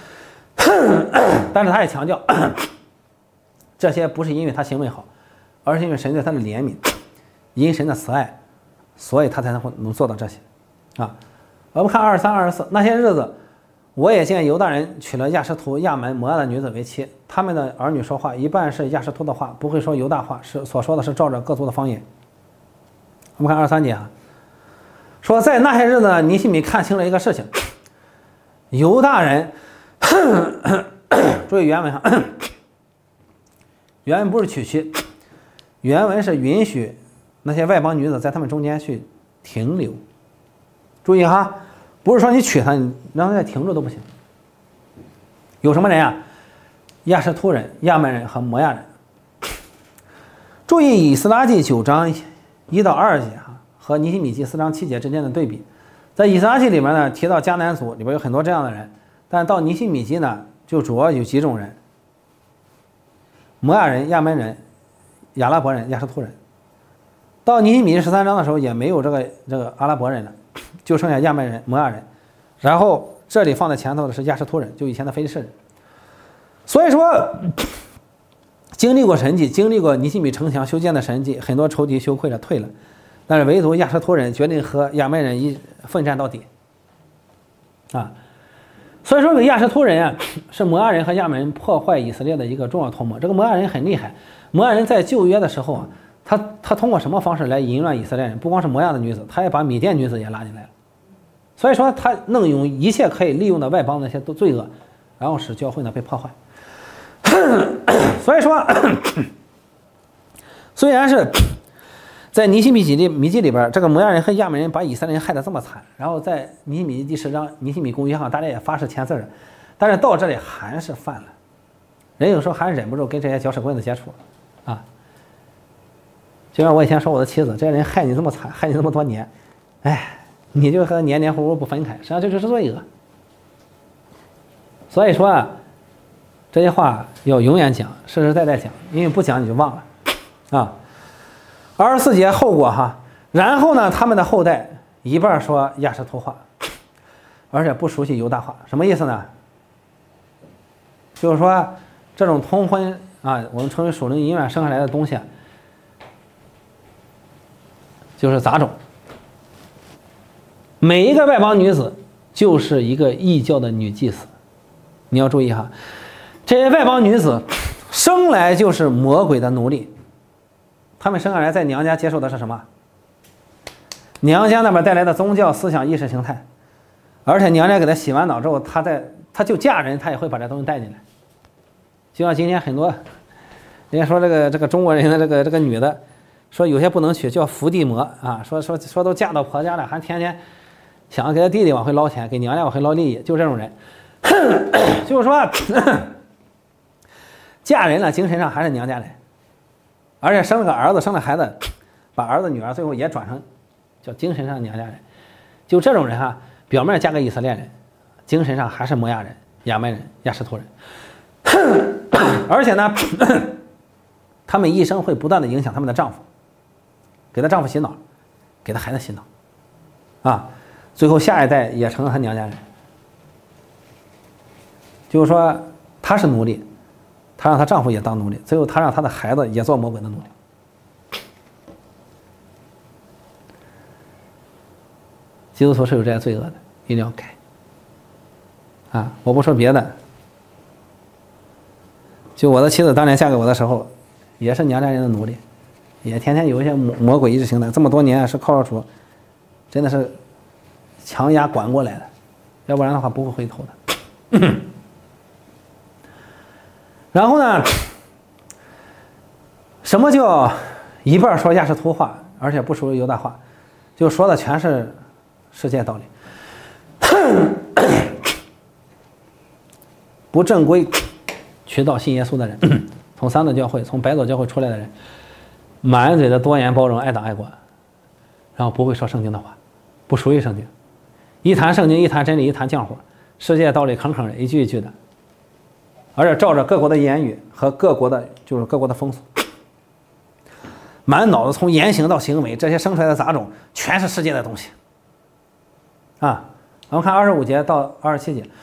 但是他也强调，这些不是因为他行为好，而是因为神对他的怜悯，因神的慈爱，所以他才能做到这些啊。我们看23、24，那些日子，我也见犹大人娶了亚实突、亚门、摩押的女子为妻，他们的儿女说话一半是亚实突的话，不会说犹大话，是所说的是照着各族的方言。我们看23节啊，说在那些日子，尼希米看清了一个事情，犹大人，注意原文上，原文不是娶妻，原文是允许那些外邦女子在他们中间去停留。注意哈，不是说你娶她，你让她再停住都不行。有什么人啊？亚实突人、亚门人和摩押人。注意以斯拉记9章1到2节哈，和尼希米记4章7节之间的对比。在以斯拉记里面呢，提到迦南族里边有很多这样的人，但到尼希米记呢，就主要有几种人：摩押人、亚门人、亚拉伯人、亚实突人。到尼希米13章的时候，也没有这个阿拉伯人了，就剩下亚门人、摩押人。然后这里放在前头的是亚实突人，就以前的非利士人。所以说，经历过神迹，经历过尼希米城墙修建的神迹，很多仇敌羞愧了退了，但是唯独亚实突人决定和亚门人一奋战到底啊。所以说，这个亚实突人啊，是摩押人和亚门人破坏以色列的一个重要同盟。这个摩押人很厉害，摩押人在旧约的时候啊，他通过什么方式来淫乱以色列人？不光是摩押的女子，他也把米甸女子也拉进来了。所以说，他能用一切可以利用的外邦的一些罪恶，然后使教会呢被破坏。所以说，虽然是在尼希米记里边，这个摩押人和亚门人把以色列人害得这么惨，然后在尼希米记第10章尼希米公约上，大家也发誓签字了，但是到这里还是犯了。人有时候还忍不住跟这些搅屎棍子接触啊。就像我以前说我的妻子，这些人害你这么惨，害你这么多年，哎，你就和黏黏糊糊不分开，实际上这就是罪恶。所以说啊，这些话要永远讲，实实在在讲，因为不讲你就忘了啊。24节后果哈，然后呢，他们的后代一半说亚实突话，而且不熟悉犹大话，什么意思呢？就是说这种通婚啊，我们称为属灵淫乱生下来的东西啊，就是杂种。每一个外邦女子就是一个异教的女祭司，你要注意哈，这些外邦女子生来就是魔鬼的奴隶。他们生下来在娘家接受的是什么？娘家那边带来的宗教思想意识形态，而且娘家给他洗完脑之后，他就嫁人，他也会把这东西带进来。就像今天很多人家说这个中国人的这个女的，说有些不能娶，叫伏地魔啊，说都嫁到婆家了，还天天想给他弟弟往回捞钱，给娘家往回捞利益，就这种人。就是说，嫁人了，精神上还是娘家人。而且生了个儿子，生了孩子，把儿子女儿最后也转成叫精神上的娘家人，就这种人哈，表面嫁给以色列人，精神上还是摩押人、亚门人、亚实突人。而且呢，他们一生会不断的影响他们的丈夫，给她丈夫洗脑，给她孩子洗脑，啊，最后下一代也成了她娘家人。就是说，她是奴隶。她让她丈夫也当奴隶，最后她让她的孩子也做魔鬼的奴隶。基督徒是有这些罪恶的，一定要改。啊，我不说别的，就我的妻子当年嫁给我的时候，也是娘家人的奴隶，也天天有一些魔鬼意识形态，这么多年是靠主真的是强压管过来的，要不然的话不会回头的。然后呢，什么叫一半说亚实突话，而且不属于犹大话？ 就说的全是世界道理。不正规渠道信耶稣的人，从三座教会、从白座教会出来的人，满嘴的多元包容、爱党爱国，然后不会说圣经的话，不属于圣经，一谈圣经，一谈真理，一谈浆糊，世界道理坑坑的，一句一句的，而且照着各国的言语和各国的风俗，满脑子从言行到行为，这些生出来的杂种全是世界的东西啊！我们看25节到27节，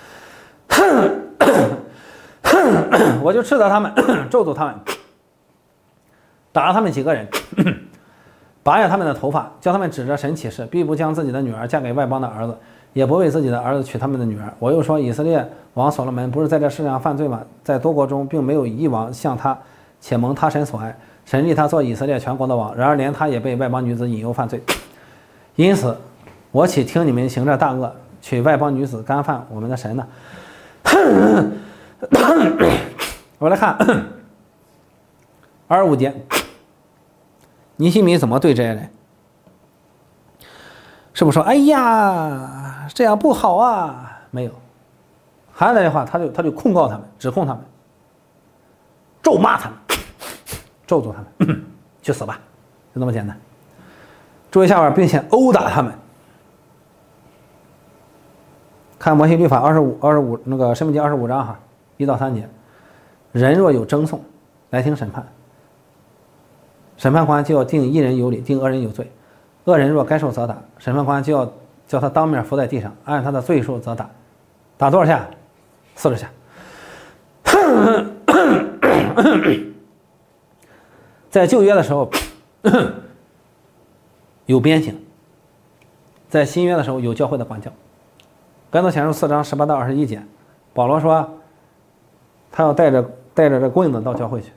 我就斥责他们，咒诅他们，打了他们几个人，拔下他们的头发，叫他们指着神起誓，必不将自己的女儿嫁给外邦的儿子，也不为自己的儿子娶他们的女儿。我又说，以色列王所罗门不是在这世上犯罪吗？在多国中并没有一王像他，且蒙他神所爱，神立他做以色列全国的王。然而连他也被外邦女子引诱犯罪，因此我岂听你们行这大恶，娶外邦女子干犯我们的神呢？我来看25节，尼希米怎么对这些人？是不是说哎呀这样不好啊？没有，还来的话他就控告他们，指控他们，咒骂他们，咒诅他们，去死吧，就这么简单。注意下边，并且殴打他们。看摩西律法25那个申命记25章哈，1到3节，人若有争讼，来听审判，审判官就要定一人有理，定恶人有罪。恶人若该受责打，审判官就要叫他当面伏在地上，按他的罪数责打。打多少下？40下。在旧约的时候有鞭刑，在新约的时候有教会的管教。哥林多前书4章18到21节，保罗说他要带着这棍子到教会去，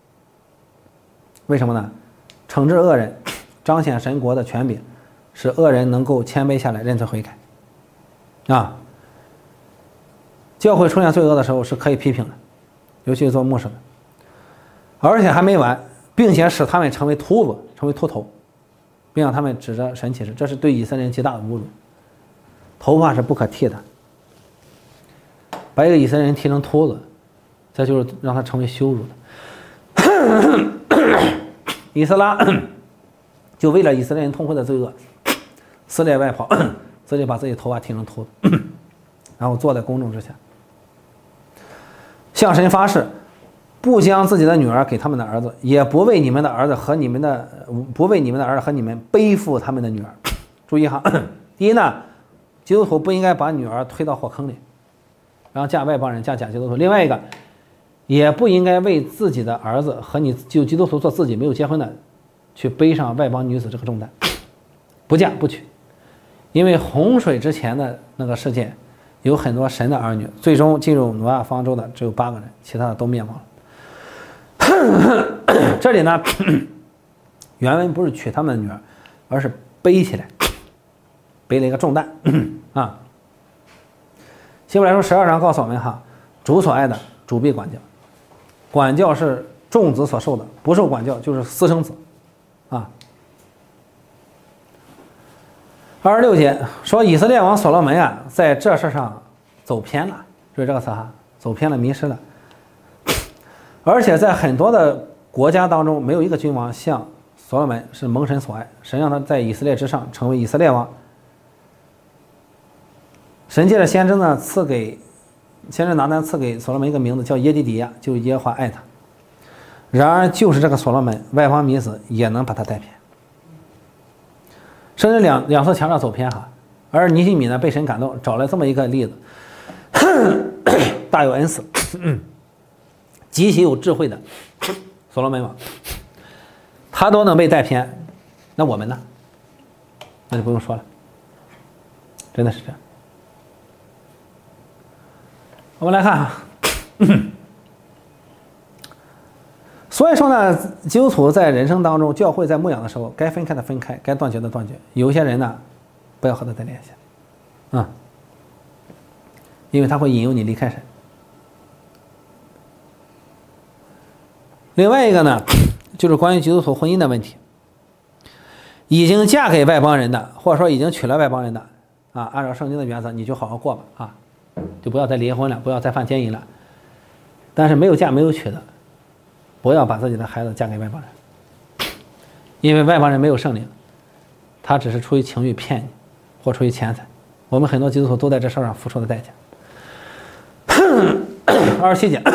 为什么呢？惩治恶人，彰显神国的权柄，使恶人能够谦卑下来，认罪悔改啊。教会出现罪恶的时候是可以批评的，尤其是做牧师的，而且还没完，并且使他们成为秃子，成为秃头，并让他们指着神起誓，这是对以色列人极大的侮辱。头发是不可剃的，把一个以色列人剃成秃子，这就是让他成为羞辱的。以斯拉就为了以色列人痛悔的罪恶，撕裂外袍，自己把自己头发剃成秃子，然后坐在公众之下，向神发誓，不将自己的女儿给他们的儿子，也不为你们的儿子和你们背负他们的女儿。注意哈，第一呢，基督徒不应该把女儿推到火坑里，然后嫁外邦人，嫁假基督徒。另外一个，也不应该为自己的儿子和你就基督徒做自己没有结婚的，去背上外邦女子这个重担，不嫁不娶。因为洪水之前的那个世界，有很多神的儿女，最终进入挪亚方舟的只有8个人，其他的都灭亡了。这里呢，原文不是娶他们的女儿，而是背起来，背了一个重担啊。希伯来书12章告诉我们哈，主所爱的，主必管教。管教是众子所受的，不受管教就是私生子啊。26节说，以色列王所罗门啊，在这事上走偏了，注意这个词哈，走偏了，迷失了。而且在很多的国家当中，没有一个君王像所罗门是蒙神所爱，神让他在以色列之上成为以色列王。神借着先知呢，先知拿单赐给所罗门一个名字叫耶底底亚，就是耶和华爱他。然而就是这个所罗门，外邦迷子也能把他带偏，甚至两次强调走偏哈。而尼希米呢，被神感动，找了这么一个例子，大有恩赐，极其有智慧的所罗门王，他都能被带偏，那我们呢？那就不用说了，真的是这样。我们来看，所以说呢，基督徒在人生当中，教会在牧养的时候，该分开的分开，该断绝的断绝。有些人呢，不要和他再联系，因为他会引诱你离开神。另外一个呢，就是关于基督徒婚姻的问题。 已经嫁给外邦人的，或者说已经娶了外邦人的啊，按照圣经的原则，你就好好过吧啊，就不要再离婚了，不要再犯奸淫了。但是没有嫁没有娶的，不要把自己的孩子嫁给外邦人，因为外邦人没有圣灵，他只是出于情欲骗你，或出于钱财。我们很多基督徒都在这事上付出的代价。27节，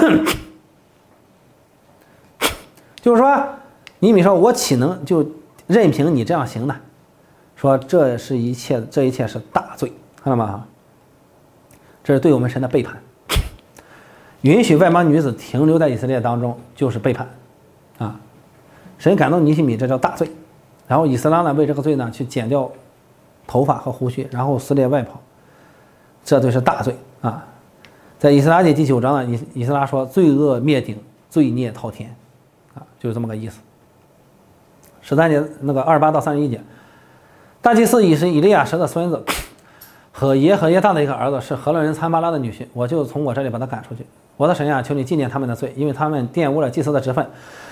就是说，尼米说：“我岂能就任凭你这样行呢？”说这一切是大罪，看到吗？这是对我们神的背叛。允许外邦女子停留在以色列当中，就是背叛啊！神感动尼希米，这叫大罪。然后以斯拉呢，为这个罪呢，去剪掉头发和胡须，然后撕裂外袍，这就是大罪啊！在以斯拉记第9章呢，以斯拉说：“罪恶灭顶，罪孽滔天。”啊，就是这么个意思。13节那个28到31节，大祭司以利亚实的孙子和耶和耶大的一个儿子是何伦人参巴拉的女婿，我就从我这里把他赶出去。我的神呀，求你纪念他们的罪，因为他们玷污了祭司的职分。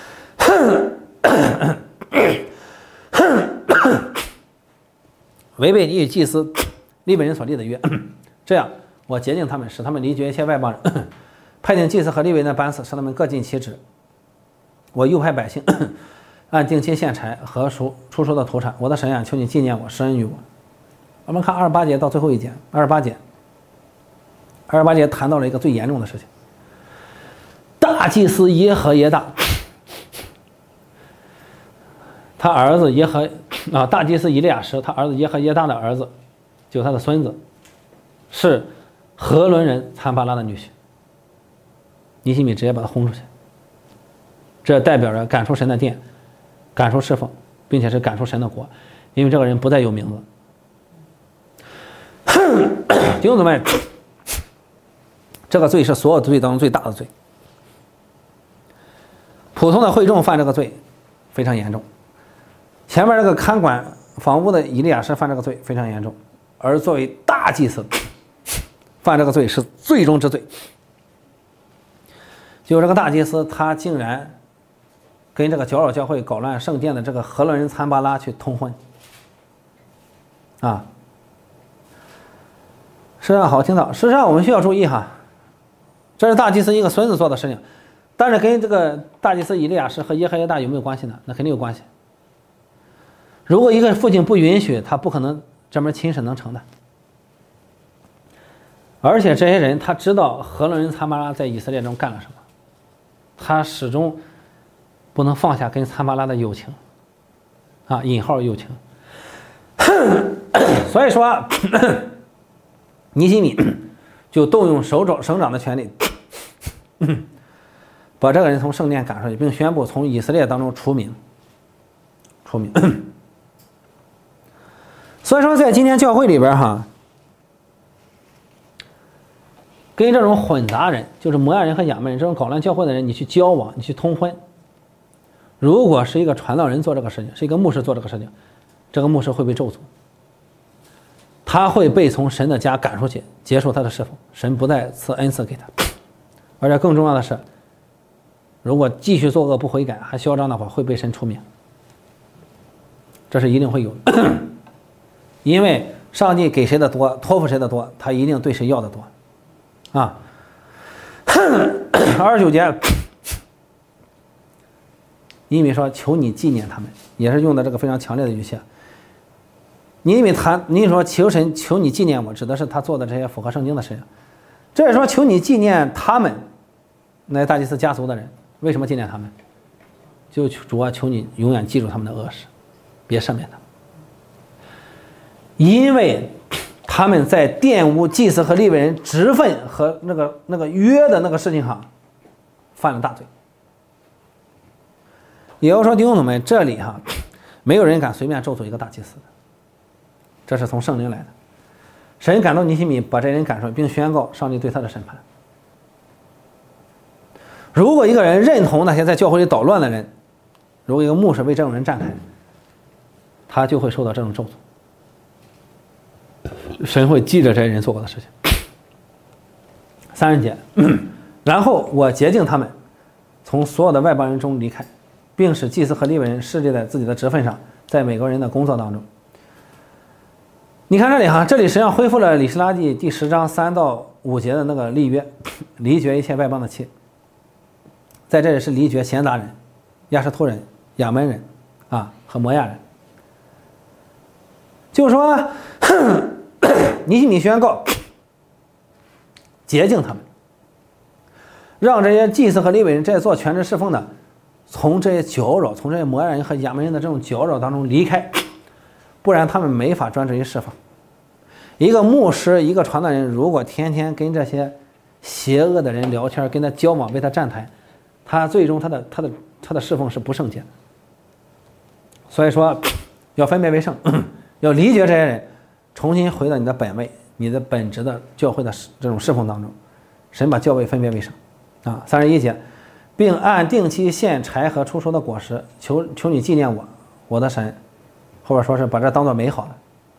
违背你与祭司利未人所立的约，这样我洁净他们，使他们离绝一切外邦人，派定祭司和利未人的班次，使他们各尽其职。我又派百姓按定期献柴和出售的土产。我的神呀，求你纪念我，施恩于我。我们看28节到最后一节，28节谈到了一个最严重的事情。大祭司耶和耶大，他儿子大祭司以利亚实，他儿子耶和耶大的儿子，就是他的孙子，是何伦人参巴拉的女婿。尼希米直接把他轰出去，这代表着赶出神的殿，赶出侍奉，并且是赶出神的国，因为这个人不再有名字。弟兄姊妹，这个罪是所有罪当中最大的罪。普通的会众犯这个罪非常严重，前面这个看管房屋的以利亚实犯这个罪非常严重，而作为大祭司犯这个罪是罪中之罪。就这个大祭司他竟然跟这个搅扰教会搞乱圣殿的这个何伦人参巴拉去通婚啊！实际上好听到，实际上我们需要注意哈，这是大祭司一个孙子做的事情，但是跟这个大祭司以利亚实和耶和耶大有没有关系呢？那肯定有关系。如果一个父亲不允许，他不可能这门亲事能成的。而且这些人他知道何伦人参巴拉在以色列中干了什么，他始终不能放下跟参巴拉的友情啊，引号友情。所以说尼希米就动用省长的权力，把这个人从圣殿赶出去，并宣布从以色列当中除名。所以说在今天教会里边哈，跟这种混杂人，就是摩押人和亚扪人这种搞乱教会的人，你去交往，你去通婚，如果是一个传道人做这个事情，是一个牧师做这个事情，这个牧师会被咒诅，他会被从神的家赶出去，结束他的侍奉，神不再赐恩赐给他。而且更重要的是，如果继续作恶不悔改还嚣张的话，会被神除名，这是一定会有的。因为上帝给谁的多，托付谁的多，他一定对谁要的多啊。29节，尼希米说：“求你纪念他们。”也是用的这个非常强烈的语气。尼希米说：“求你纪念我”，指的是他做的这些符合圣经的事情。这也说求你纪念他们，那大祭司家族的人，为什么纪念他们？就主啊，求你永远记住他们的恶事，别赦免他们。因为他们在玷污祭司和利未人职分和那个约的那个事情上犯了大罪。也就是说，弟兄姊妹，这里哈，没有人敢随便咒诅一个大祭司的，这是从圣灵来的。神感动尼希米，把这人赶出去，并宣告上帝对他的审判。如果一个人认同那些在教会里捣乱的人，如果一个牧师为这种人站台，他就会受到这种咒诅。神会记着这些人做过的事情。30节，然后我洁净他们，从所有的外邦人中离开，并使祭司和利未人侍立在自己的职分上， 在美国人的工作当中。你看这里哈，这里实际上恢复了以斯拉记第10章3到5节的那个立约，离绝一切外邦的妻。在这里是离绝闲杂人、亚实突人、亚门人啊和摩亚人。就是说，尼希米宣告洁净他们，让这些祭司和利未人这些做全职侍奉的，从这些搅扰，从这些摩亚人和亚门人的这种搅扰当中离开，不然他们没法专职于侍奉。一个牧师，一个传道人，如果天天跟这些邪恶的人聊天，跟他交往，为他站台，他最终他的侍奉是不圣洁的。所以说，要分别为圣，要离绝这些人，重新回到你的本位、你的本职的教会的这种侍奉当中。神把教会分别为圣啊。31节，并按定期献柴和出熟的果实，求你纪念我的神。后边说是把这当作美好的。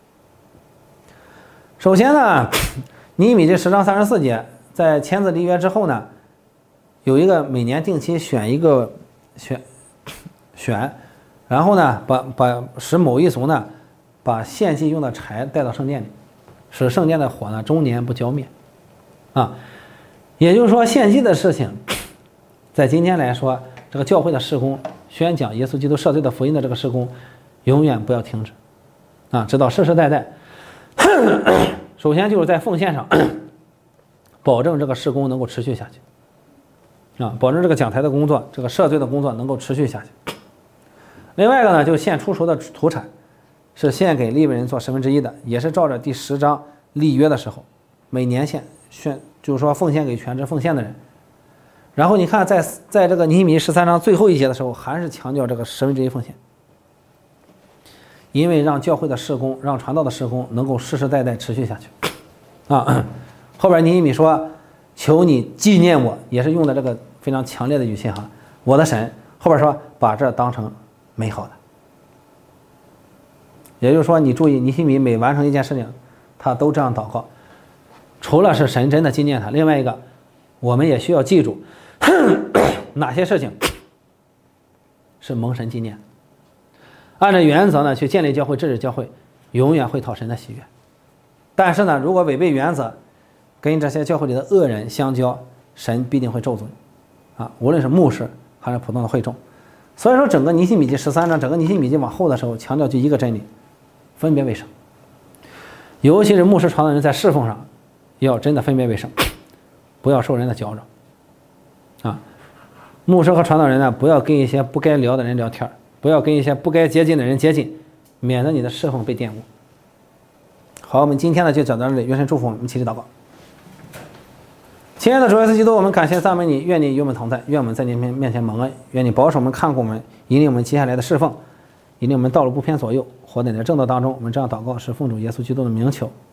首先呢，尼希米这10章34节，在签字立约之后呢，有一个每年定期选一个选，然后呢，使某一族呢，把献祭用的柴带到圣殿里，使圣殿的火呢终年不浇灭，啊，也就是说献祭的事情，在今天来说，这个教会的事工，宣讲耶稣基督赦罪的福音的这个事工，永远不要停止，啊，直到世世代代。首先就是在奉献上，保证这个事工能够持续下去，啊，保证这个讲台的工作，这个赦罪的工作能够持续下去。另外一个呢，就献出熟的土产，是献给利未人做1/10的，也是照着第10章立约的时候，每年就是说奉献给全职奉献的人。然后你看在这个尼希米13章最后一节的时候，还是强调这个1/10奉献。因为让教会的事工，让传道的事工能够世世代代持续下去，啊，后边尼希米说：“求你纪念我”，也是用的这个非常强烈的语气哈，我的神。后边说把这当成美好的，也就是说，你注意，尼希米每完成一件事情，他都这样祷告，除了是神真的纪念他，另外一个，我们也需要记住哪些事情是蒙神纪念。按照原则呢去建立教会、治理教会，永远会讨神的喜悦。但是呢，如果违背原则，跟这些教会里的恶人相交，神必定会咒诅你，啊，无论是牧师还是普通的会众。所以说，整个尼希米记13章，整个尼希米记往后的时候，强调就一个真理：分别为圣。尤其是牧师传道人在侍奉上，要真的分别为圣，不要受人的搅扰。啊，牧师和传道人呢，不要跟一些不该聊的人聊天。不要跟一些不该接近的人接近，免得你的侍奉被玷污。好，我们今天呢就讲到这里，愿神祝福我们，一起祷告。亲爱的主耶稣基督，我们感谢赞美你，愿你与我们同在，愿我们在你面前蒙恩，愿你保守我们、看顾我们，引领我们接下来的侍奉，引领我们道路不偏左右，活在你的正道当中。我们这样祷告是奉主耶稣基督的名求，